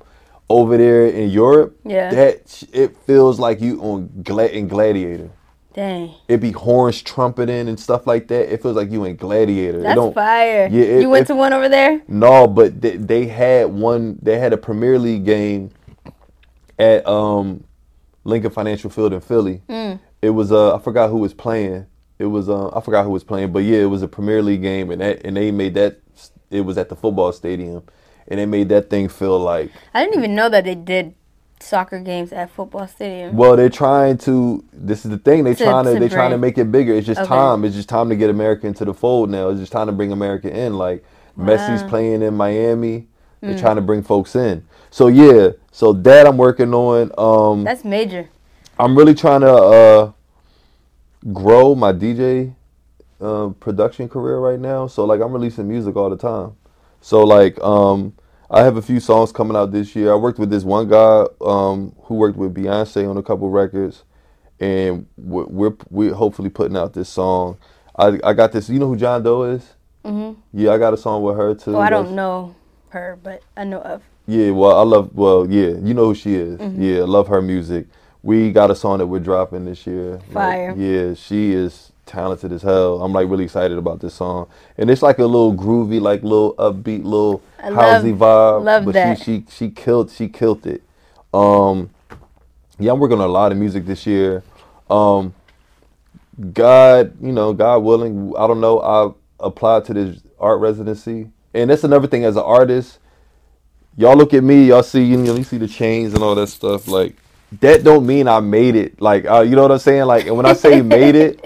over there in Europe, Yeah. it feels like you on in Gladiator. Dang. It be horns trumpeting and stuff like that. It feels like you in Gladiator. That's fire. Yeah, you went to one over there? No, but they had one. They had a Premier League game at Lincoln Financial Field in Philly. It was I forgot who was playing. It was I forgot who was playing, but yeah, it was a Premier League game, and they made that. It was at the football stadium, and they made that thing feel like. I didn't even know that they did soccer games at football stadium. Well, they're trying to. This is the thing. They're trying to make it bigger. It's just time. It's just time to get America into the fold now. It's just time to bring America in. Like Messi's playing in Miami. They're trying to bring folks in. So yeah. So that I'm working on. That's major. I'm really trying to grow my DJ production career right now. So like I'm releasing music all the time. So like I have a few songs coming out this year. I worked with this one guy who worked with Beyonce on a couple records, and we're hopefully putting out this song. I got this. You know who John Doe is? Mm-hmm. Yeah, I got a song with her too. Oh, I don't know her, but I know of. Yeah, well, yeah, you know who she is. Mm-hmm. Yeah, I love her music. We got a song that we're dropping this year. Fire. Like, yeah, she is talented as hell. I'm like really excited about this song, and it's like a little groovy, like little upbeat, little housey vibe. Love but that. She killed it. Yeah, I'm working on a lot of music this year. God willing, I don't know. I applied to this art residency, and that's another thing as an artist. Y'all look at me, y'all see, you see the chains and all that stuff. Like that don't mean I made it. Like you know what I'm saying? Like, and when I say made it.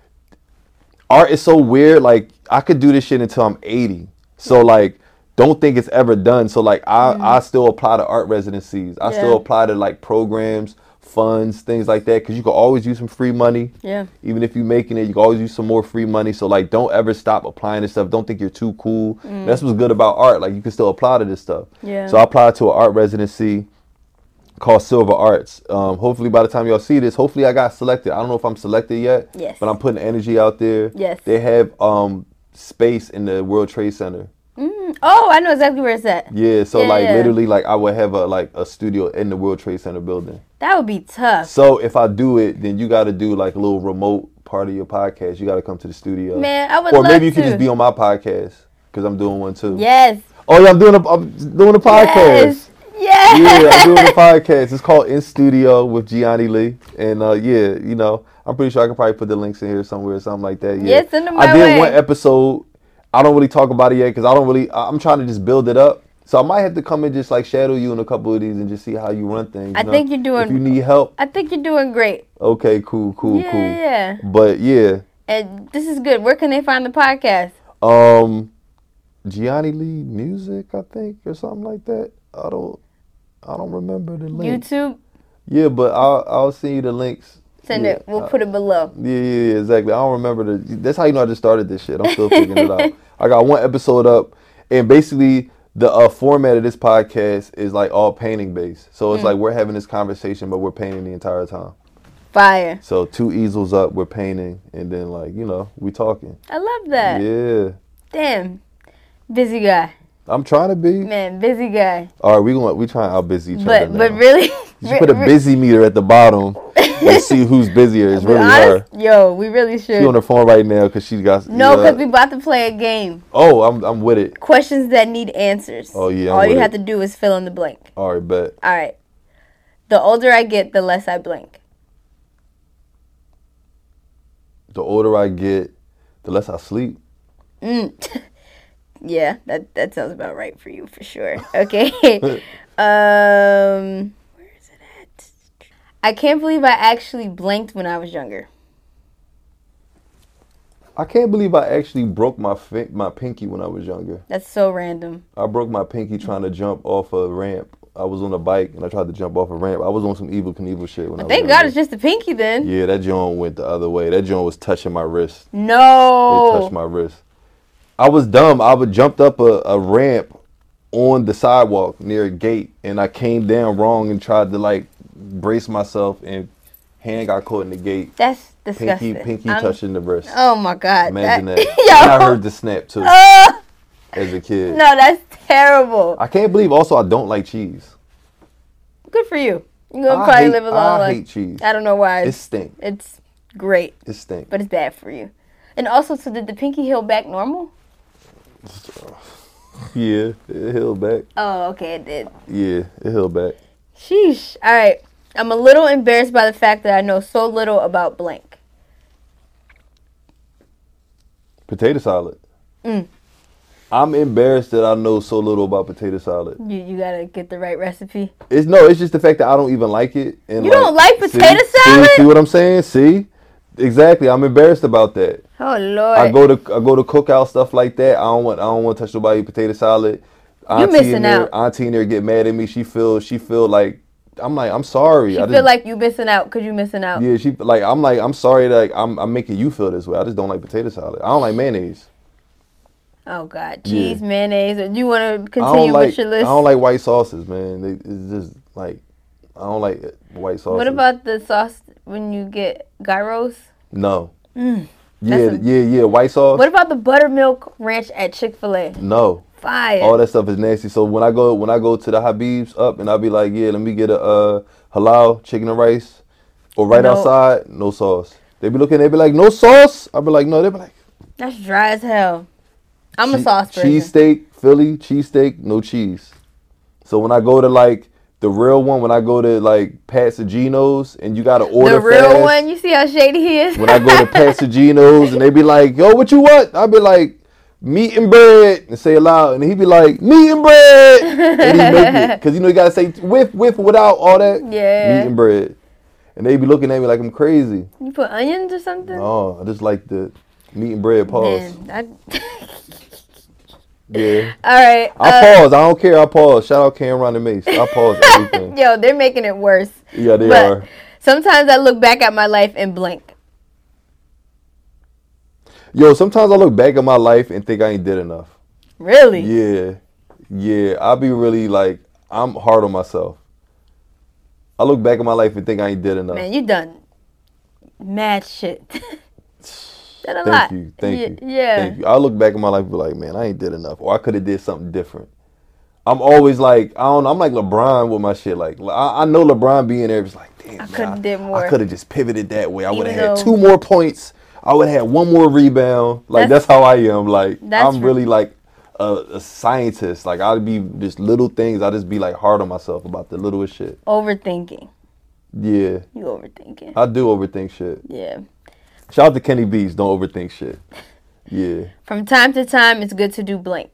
Art is so weird. Like I could do this shit until I'm 80. So like, don't think it's ever done. So like, I still apply to art residencies. I still apply to like programs, funds, things like that. Because you can always use some free money. Yeah. Even if you're making it, you can always use some more free money. So like, don't ever stop applying to stuff. Don't think you're too cool. That's what's good about art. Like you can still apply to this stuff. Yeah. So I applied to an art residency called Silver Arts. Hopefully by the time y'all see this, hopefully I got selected. I don't know if I'm selected yet. Yes. But I'm putting energy out there. Yes. They have space in the World Trade Center. Oh, I know exactly where it's at. Yeah, so literally like I would have a studio in the World Trade Center building. That would be tough. So if I do it, then you got to do like a little remote part of your podcast. You got to come to the studio. Man, I would love to. Or maybe you could just be on my podcast because I'm doing one too. Yes. Oh yeah, I'm doing a podcast. Yes. Yeah. Yeah, I'm doing a podcast. It's called In Studio with Gianni Lee. And yeah, you know, I'm pretty sure I could probably put the links in here somewhere or something like that. Yeah, send them my way. I did way. one episode. I don't really talk about it yet because I'm trying to just build it up. So I might have to come and just like shadow you in a couple of these and just see how you run things. I think you're doing. If you need help. I think you're doing great. Okay, cool. Yeah. But yeah. And this is good. Where can they find the podcast? Gianni Lee Music, I think, or something like that. I don't remember the link. YouTube? Yeah, but I'll send you the links. Send it. We'll put it below. Yeah, exactly. I don't remember that's how you know I just started this shit. I'm still figuring it out. I got one episode up, and basically the format of this podcast is like all painting based. So it's like we're having this conversation, but we're painting the entire time. Fire. So 2 easels up, we're painting, and then like, you know, we talking. I love that. Yeah. Damn. Busy guy. I'm trying to be. Man, busy guy. All right, we trying to out-busy each other now. But really. You should put a busy meter at the bottom and see who's busier. It's really her. Yo, we really should. She's on her phone right now because she got. No, because we about to play a game. Oh, I'm with it. Questions that need answers. Oh, yeah. All you have to do is fill in the blank. All right, bet. All right. The older I get, the less I blink. The older I get, the less I sleep. Yeah, that sounds about right for you for sure. Okay. Where is it at? I can't believe I actually blinked when I was younger. I can't believe I actually broke my pinky when I was younger. That's so random. I broke my pinky trying to jump off a ramp. I was on a bike and I tried to jump off a ramp. I was on some Evel Knievel shit when I was Thank God it's just a pinky then. Yeah, that joint went the other way. That joint was touching my wrist. No. It touched my wrist. I was dumb. I jumped up a ramp on the sidewalk near a gate, and I came down wrong and tried to like brace myself, and hand got caught in the gate. That's disgusting. Pinky touching the wrist. Oh my God. Imagine that. And I heard the snap too as a kid. No, that's terrible. I can't believe also I don't like cheese. Good for you. You're going to probably live a long life. I hate cheese. I don't know why. It stinks. It's great. It stinks. But it's bad for you. And also, so did the pinky heal back normal? Yeah, it healed back. Oh, okay, it did. Yeah, it healed back. Sheesh. All right. I'm a little embarrassed by the fact that I know so little about blank. Potato salad. I'm embarrassed that I know so little about potato salad. You gotta get the right recipe. It's just the fact that I don't even like it. And You don't like potato salad? See what I'm saying? See? Exactly. I'm embarrassed about that. Oh Lord. I go to cookout stuff like that. I don't want to touch nobody potato salad. You missing out. Auntie in there get mad at me. She feel like I'm sorry. She feel like you missing out because you missing out. Yeah, I'm sorry that I'm making you feel this way. I just don't like potato salad. I don't like mayonnaise. Oh God, cheese, mayonnaise. Do you want to continue with your list? I don't like white sauces, man. It's just like I don't like white sauces. What about the sauce when you get gyros? No. Yeah, white sauce. What about the buttermilk ranch at Chick-fil-A? No. Fire. All that stuff is nasty. So when I go to the Habib's up and I'll be like, yeah, let me get a halal chicken and rice, or outside, no sauce. They be looking, they be like, no sauce. I be like, no. They be like, that's dry as hell. I'm a sauce person. Cheesesteak, Philly cheesesteak, no cheese. So when I go to like the real one, when I go to like Pasagino's and you gotta order the real fast, one, you see how shady he is. When I go to Pasagino's and they be like, yo, what you want? I be like, meat and bread, and say it loud, and he be like, meat and bread, and he make it, cause you gotta say with without all that. Yeah. Meat and bread, and they be looking at me like I'm crazy. You put onions or something? No, I just like the meat and bread pause. Man, yeah. All right. I pause. I don't care. I pause. Shout out Cameron and Mace. I pause everything. Yo, they're making it worse. Yeah, they are. Sometimes I look back at my life and blink. Yo, sometimes I look back at my life and think I ain't did enough. Really? Yeah. I be really like, I'm hard on myself. I look back at my life and think I ain't did enough. Man, you done mad shit. Done a Thank lot. you. Thank you. Yeah. Thank you. I look back at my life and be like, man, I ain't did enough. Or I could have did something different. I'm always like, I don't know, I'm like LeBron with my shit. Like, I know LeBron being there. It's like, damn, I could have did more. I could have just pivoted that way. I would have Even had 2 more points. I would have had 1 more rebound. Like, that's how I am. Like, I'm really like a scientist. Like, I'd be just little things. I just be like hard on myself about the littlest shit. Overthinking. Yeah. You overthinking. I do overthink shit. Yeah. Shout out to Kenny Beats. Don't overthink shit. Yeah. From time to time, it's good to do blank.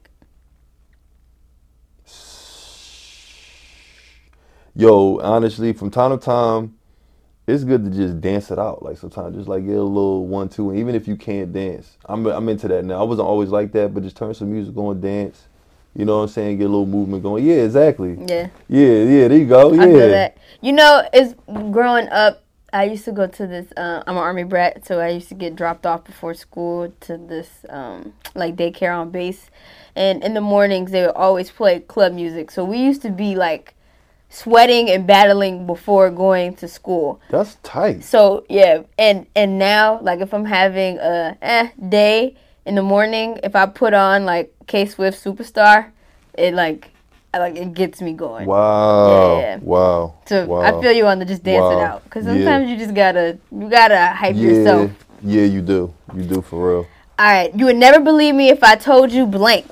Yo, honestly, from time to time, it's good to just dance it out. Like sometimes just like get a little 1-2, and even if you can't dance, I'm into that now. I wasn't always like that, but just turn some music on, dance. You know what I'm saying? Get a little movement going. Yeah, exactly. Yeah. Yeah, there you go. Yeah. I feel that. You know, it's growing up, I used to go to this, I'm an Army brat, so I used to get dropped off before school to this, like, daycare on base. And in the mornings, they would always play club music. So we used to be, like, sweating and battling before going to school. That's tight. So, yeah. And now, like, if I'm having a day in the morning, if I put on, like, K-Swift Superstar, it gets me going. Wow. Yeah. Wow. So wow. I feel you on the just dancing out. Because sometimes you just gotta hype yourself. Yeah, you do. You do for real. All right. You would never believe me if I told you blank.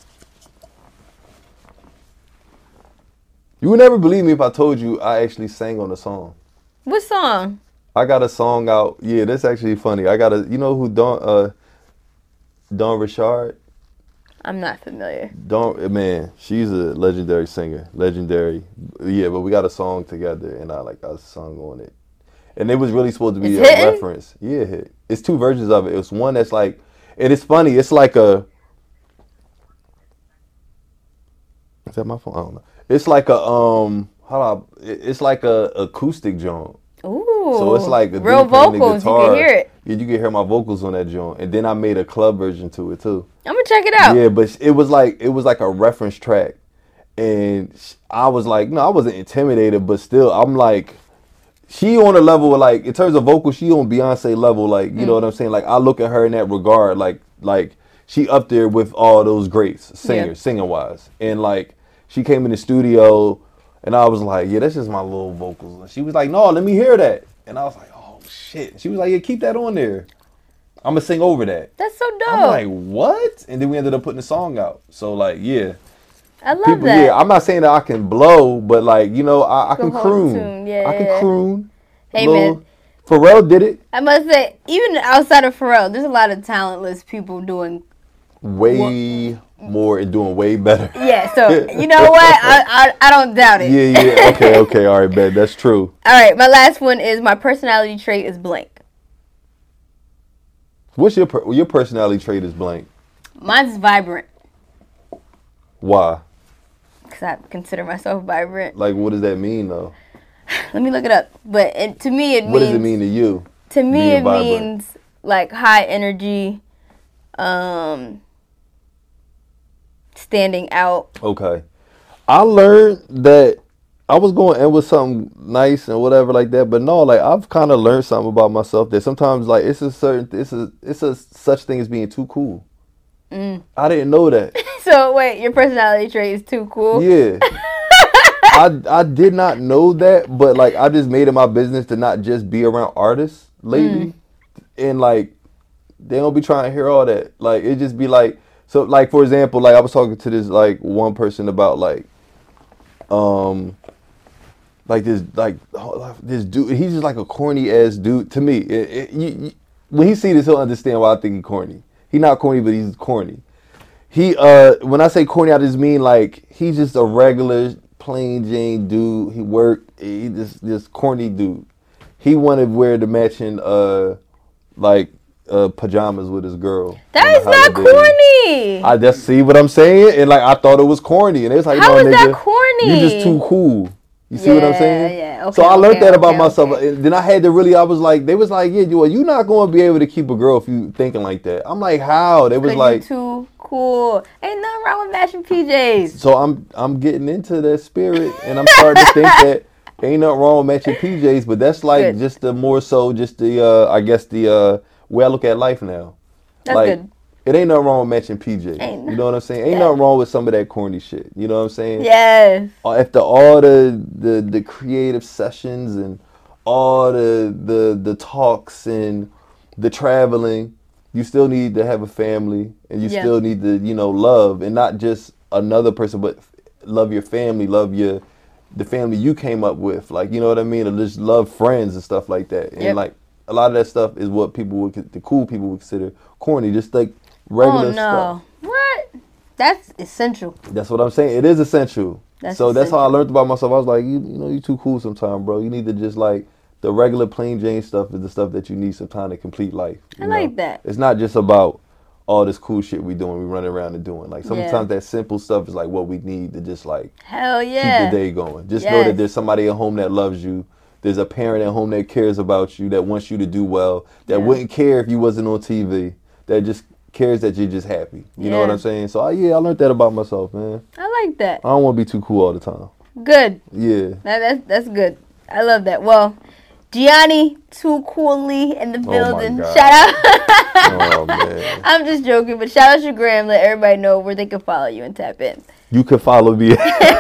You would never believe me if I told you I actually sang on a song. What song? I got a song out. Yeah, that's actually funny. You know who Dawn Richard? I'm not familiar. Man, she's a legendary singer. Legendary. Yeah, but we got a song together and I sung on it. And it was really supposed to be a reference. Yeah, it hit. It's 2 versions of it. It's one that's like, and it's funny, it's like a, is that my phone? I don't know. It's like a, it's like a acoustic joint. Ooh. So it's like a real vocals. You can hear it. Yeah, you can hear my vocals on that joint. And then I made a club version to it too. I'm gonna check it out. Yeah, but it was like a reference track. And I was like, no, I wasn't intimidated, but still, I'm like, she on a level of like, in terms of vocals, she on Beyonce level, like, you know what I'm saying? Like, I look at her in that regard, like she up there with all those greats, singing wise. And like, she came in the studio And I was like, yeah, that's just my little vocals. And she was like, no, let me hear that. And I was like, oh shit. She was like, yeah, keep that on there. I'm gonna sing over that. That's so dope. I'm like, what? And then we ended up putting the song out. So like, yeah. I love that. Yeah, I'm not saying that I can blow, but like, you know, I can croon. I can croon. Hey, man. Pharrell did it. I must say, even outside of Pharrell, there's a lot of talentless people doing way more and doing way better. Yeah, so you know what? I don't doubt it. Yeah. Okay. All right, man. That's true. All right, my last one is my personality trait is blank. What's your personality trait is blank? Mine's vibrant. Why? Because I consider myself vibrant. Like, what does that mean, though? Let me look it up. But to me, it means... What does it mean to you? To me, it means, like, high energy, standing out. Okay. I learned that I was going in with something nice and whatever like that, but no, like, I've kind of learned something about myself that sometimes, like, it's a such thing as being too cool. I didn't know that. So, wait, your personality trait is too cool? Yeah. I did not know that, but like I just made it my business to not just be around artists lately, and like they don't be trying to hear all that. Like it just be like, so like for example, like I was talking to this like one person about like this dude. He's just like a corny ass dude to me. When he see this, he'll understand why I think he's corny. He's not corny, but he's corny. He when I say corny, I just mean like he's just a regular plain Jane dude. He worked. He this corny dude. He wanted to wear the matching pajamas with his girl. That is not corny. I just see what I'm saying, and like I thought it was corny, and it's like, how no, is nigga, that corny? You just too cool. You see what I'm saying? Yeah. Okay, so I learned that about myself. And then I had to really. I was like, they was like, yeah, you're not going to be able to keep a girl if you thinking like that. I'm like, how? They was like, too cool. Ain't nothing wrong with matching PJs. So I'm getting into that spirit, and I'm starting to think that ain't nothing wrong with matching PJs, but that's like just the more so just the I guess the way I look at life now. That's like, good. It ain't nothing wrong with matching PJs. You know what I'm saying? Ain't nothing wrong with some of that corny shit. You know what I'm saying? Yes. After all the creative sessions and all the talks and the traveling, you still need to have a family, and you still need to, love, and not just another person, but love your family, love the family you came up with. Like, you know what I mean? Or just love friends and stuff like that. And like a lot of that stuff is what the cool people would consider corny. Just like regular stuff. What? That's essential. That's what I'm saying. It is essential. That's how I learned about myself. I was like, you too cool sometimes, bro. You need to just like the regular plain Jane stuff is the stuff that you need sometimes to complete life. I like that. It's not just about all this cool shit we doing, we running around and doing. Like sometimes that simple stuff is like what we need to just like hell yeah keep the day going. Just know that there's somebody at home that loves you. There's a parent at home that cares about you, that wants you to do well, that wouldn't care if you wasn't on TV, that just cares that you're just happy. You know what I'm saying? So I learned that about myself, man. I like that. I don't want to be too cool all the time. Good. Yeah. That's good. I love that. Well, Gianni, too coolly in the building. Oh my God. Shout out. Oh man. I'm just joking, but shout out your gram. Let everybody know where they can follow you and tap in. You can follow me.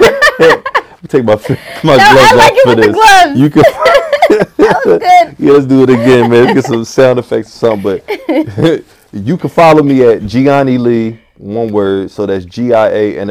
Take my gloves I like off it for with this. the gloves. You can. That was good. Yeah, let's do it again, man. Let's get some sound effects or something. But you can follow me at Gianni Lee, one word. So that's GIANNILEE,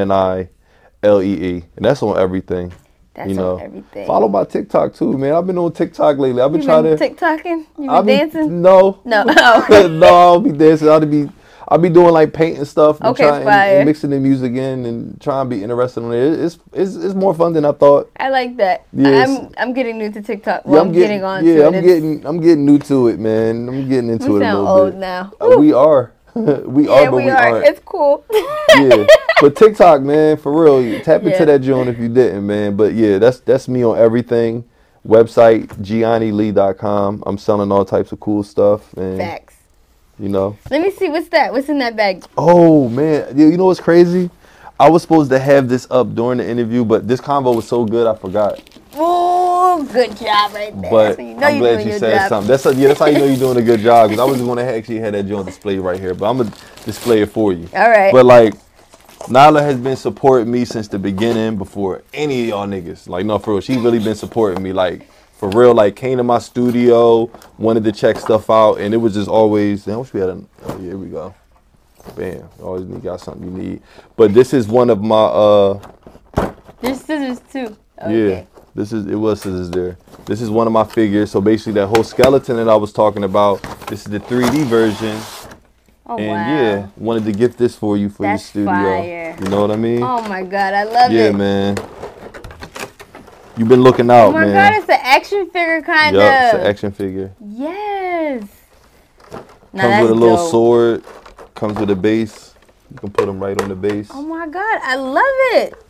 and that's on everything. That's on everything. Follow my TikTok too, man. I've been on TikTok lately. I've been trying to TikToking. You been dancing? No. No. No, I'll be dancing. I'll be doing like painting stuff and fire. And mixing the music in and trying to be interested in it. It's more fun than I thought. I like that. Yes. I'm getting new to TikTok. Well, I'm getting on to it. I'm getting new to it, man. I'm getting into it a little old bit. now. We are. we are, but we aren't. It's cool. Yeah. But TikTok, man, for real, tap into that joint if you didn't, man. But yeah, that's me on everything. Website, GianniLee.com. I'm selling all types of cool stuff. And Facts. Let me see. What's that? What's in that bag? Oh, man. You know what's crazy? I was supposed to have this up during the interview, but this convo was so good, I forgot. Oh, good job right there. But so I'm glad you said something. That's how you know you're doing a good job, because I was going to actually have that joint display right here, but I'm going to display it for you. All right. But, like, Nyla has been supporting me since the beginning before any of y'all niggas. Like, no, for real. She really been supporting me. Like, for real, like, came to my studio, wanted to check stuff out, and it was just always, damn, I wish we had a, oh, yeah, here we go. Bam. Always got something you need. But this is one of my, There's scissors, too. Okay. Yeah. It was scissors there. This is one of my figures. So basically that whole skeleton that I was talking about, this is the 3D version. Oh, and wow. yeah, wanted to gift this for you for That's your studio. fire. You know what I mean? Oh my God, I love it. Yeah, man. You've been looking out, Oh my man. God, it's an action figure kind of. Yup, it's an action figure. Yes. Now Comes that's with a little dope. sword. Comes with a base. You can put them right on the base. Oh my God, I love it.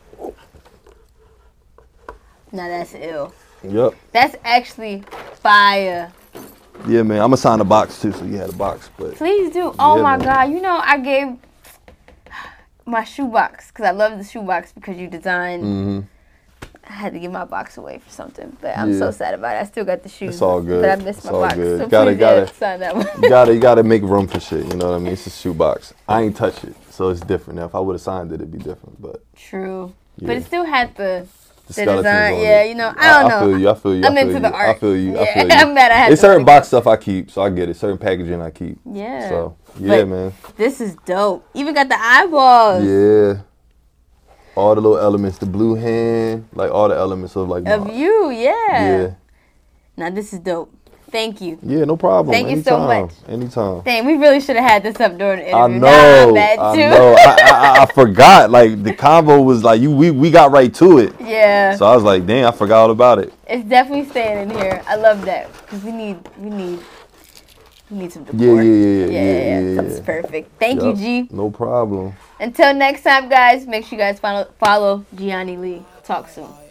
Now that's ill. Yup. That's actually fire. Yeah, man. I'm gonna sign a box too, so you had a box, but Please do. Oh Yeah, my man. God, you know I gave my shoebox because I love the shoebox because you designed. Mhm. I had to give my box away for something, but I'm so Yeah. sad about it. I still got the shoes. It's all good. But I missed It's my all box. good. So Gotta- please, yeah, gotta- sign that one. you gotta make room for shit. You know what I mean? It's a shoebox. I ain't touch it, so it's different. Now, if I would have signed it, it'd be different. But True. Yeah. But it still had the skeletons design. on Yeah, it. you know, I don't know. I feel you. I feel you. I'm I feel into you. the art. I feel you. I Yeah, feel you. I'm mad I had There's to certain pick box up. stuff I keep, so I get it. Certain packaging I keep. Yeah. So yeah, But man. This is dope. Even got the eyeballs Yeah. All the little elements, the blue hand, like all the elements of like. of my- you. Yeah. Yeah. Now this is dope. Thank you. Yeah, no problem. Thank you so Anytime. much. Anytime. Dang, we really should have had this up during the I interview. know. Now I'm mad I too. know. I forgot. Like the convo was like we got right to it. Yeah. So I was like, dang, I forgot all about it. It's definitely staying in here. I love that because we need some decor. Yeah. Something's perfect. Thank you, Yup. G. No problem. Until next time, guys. Make sure you guys follow Gianni Lee. Talk soon.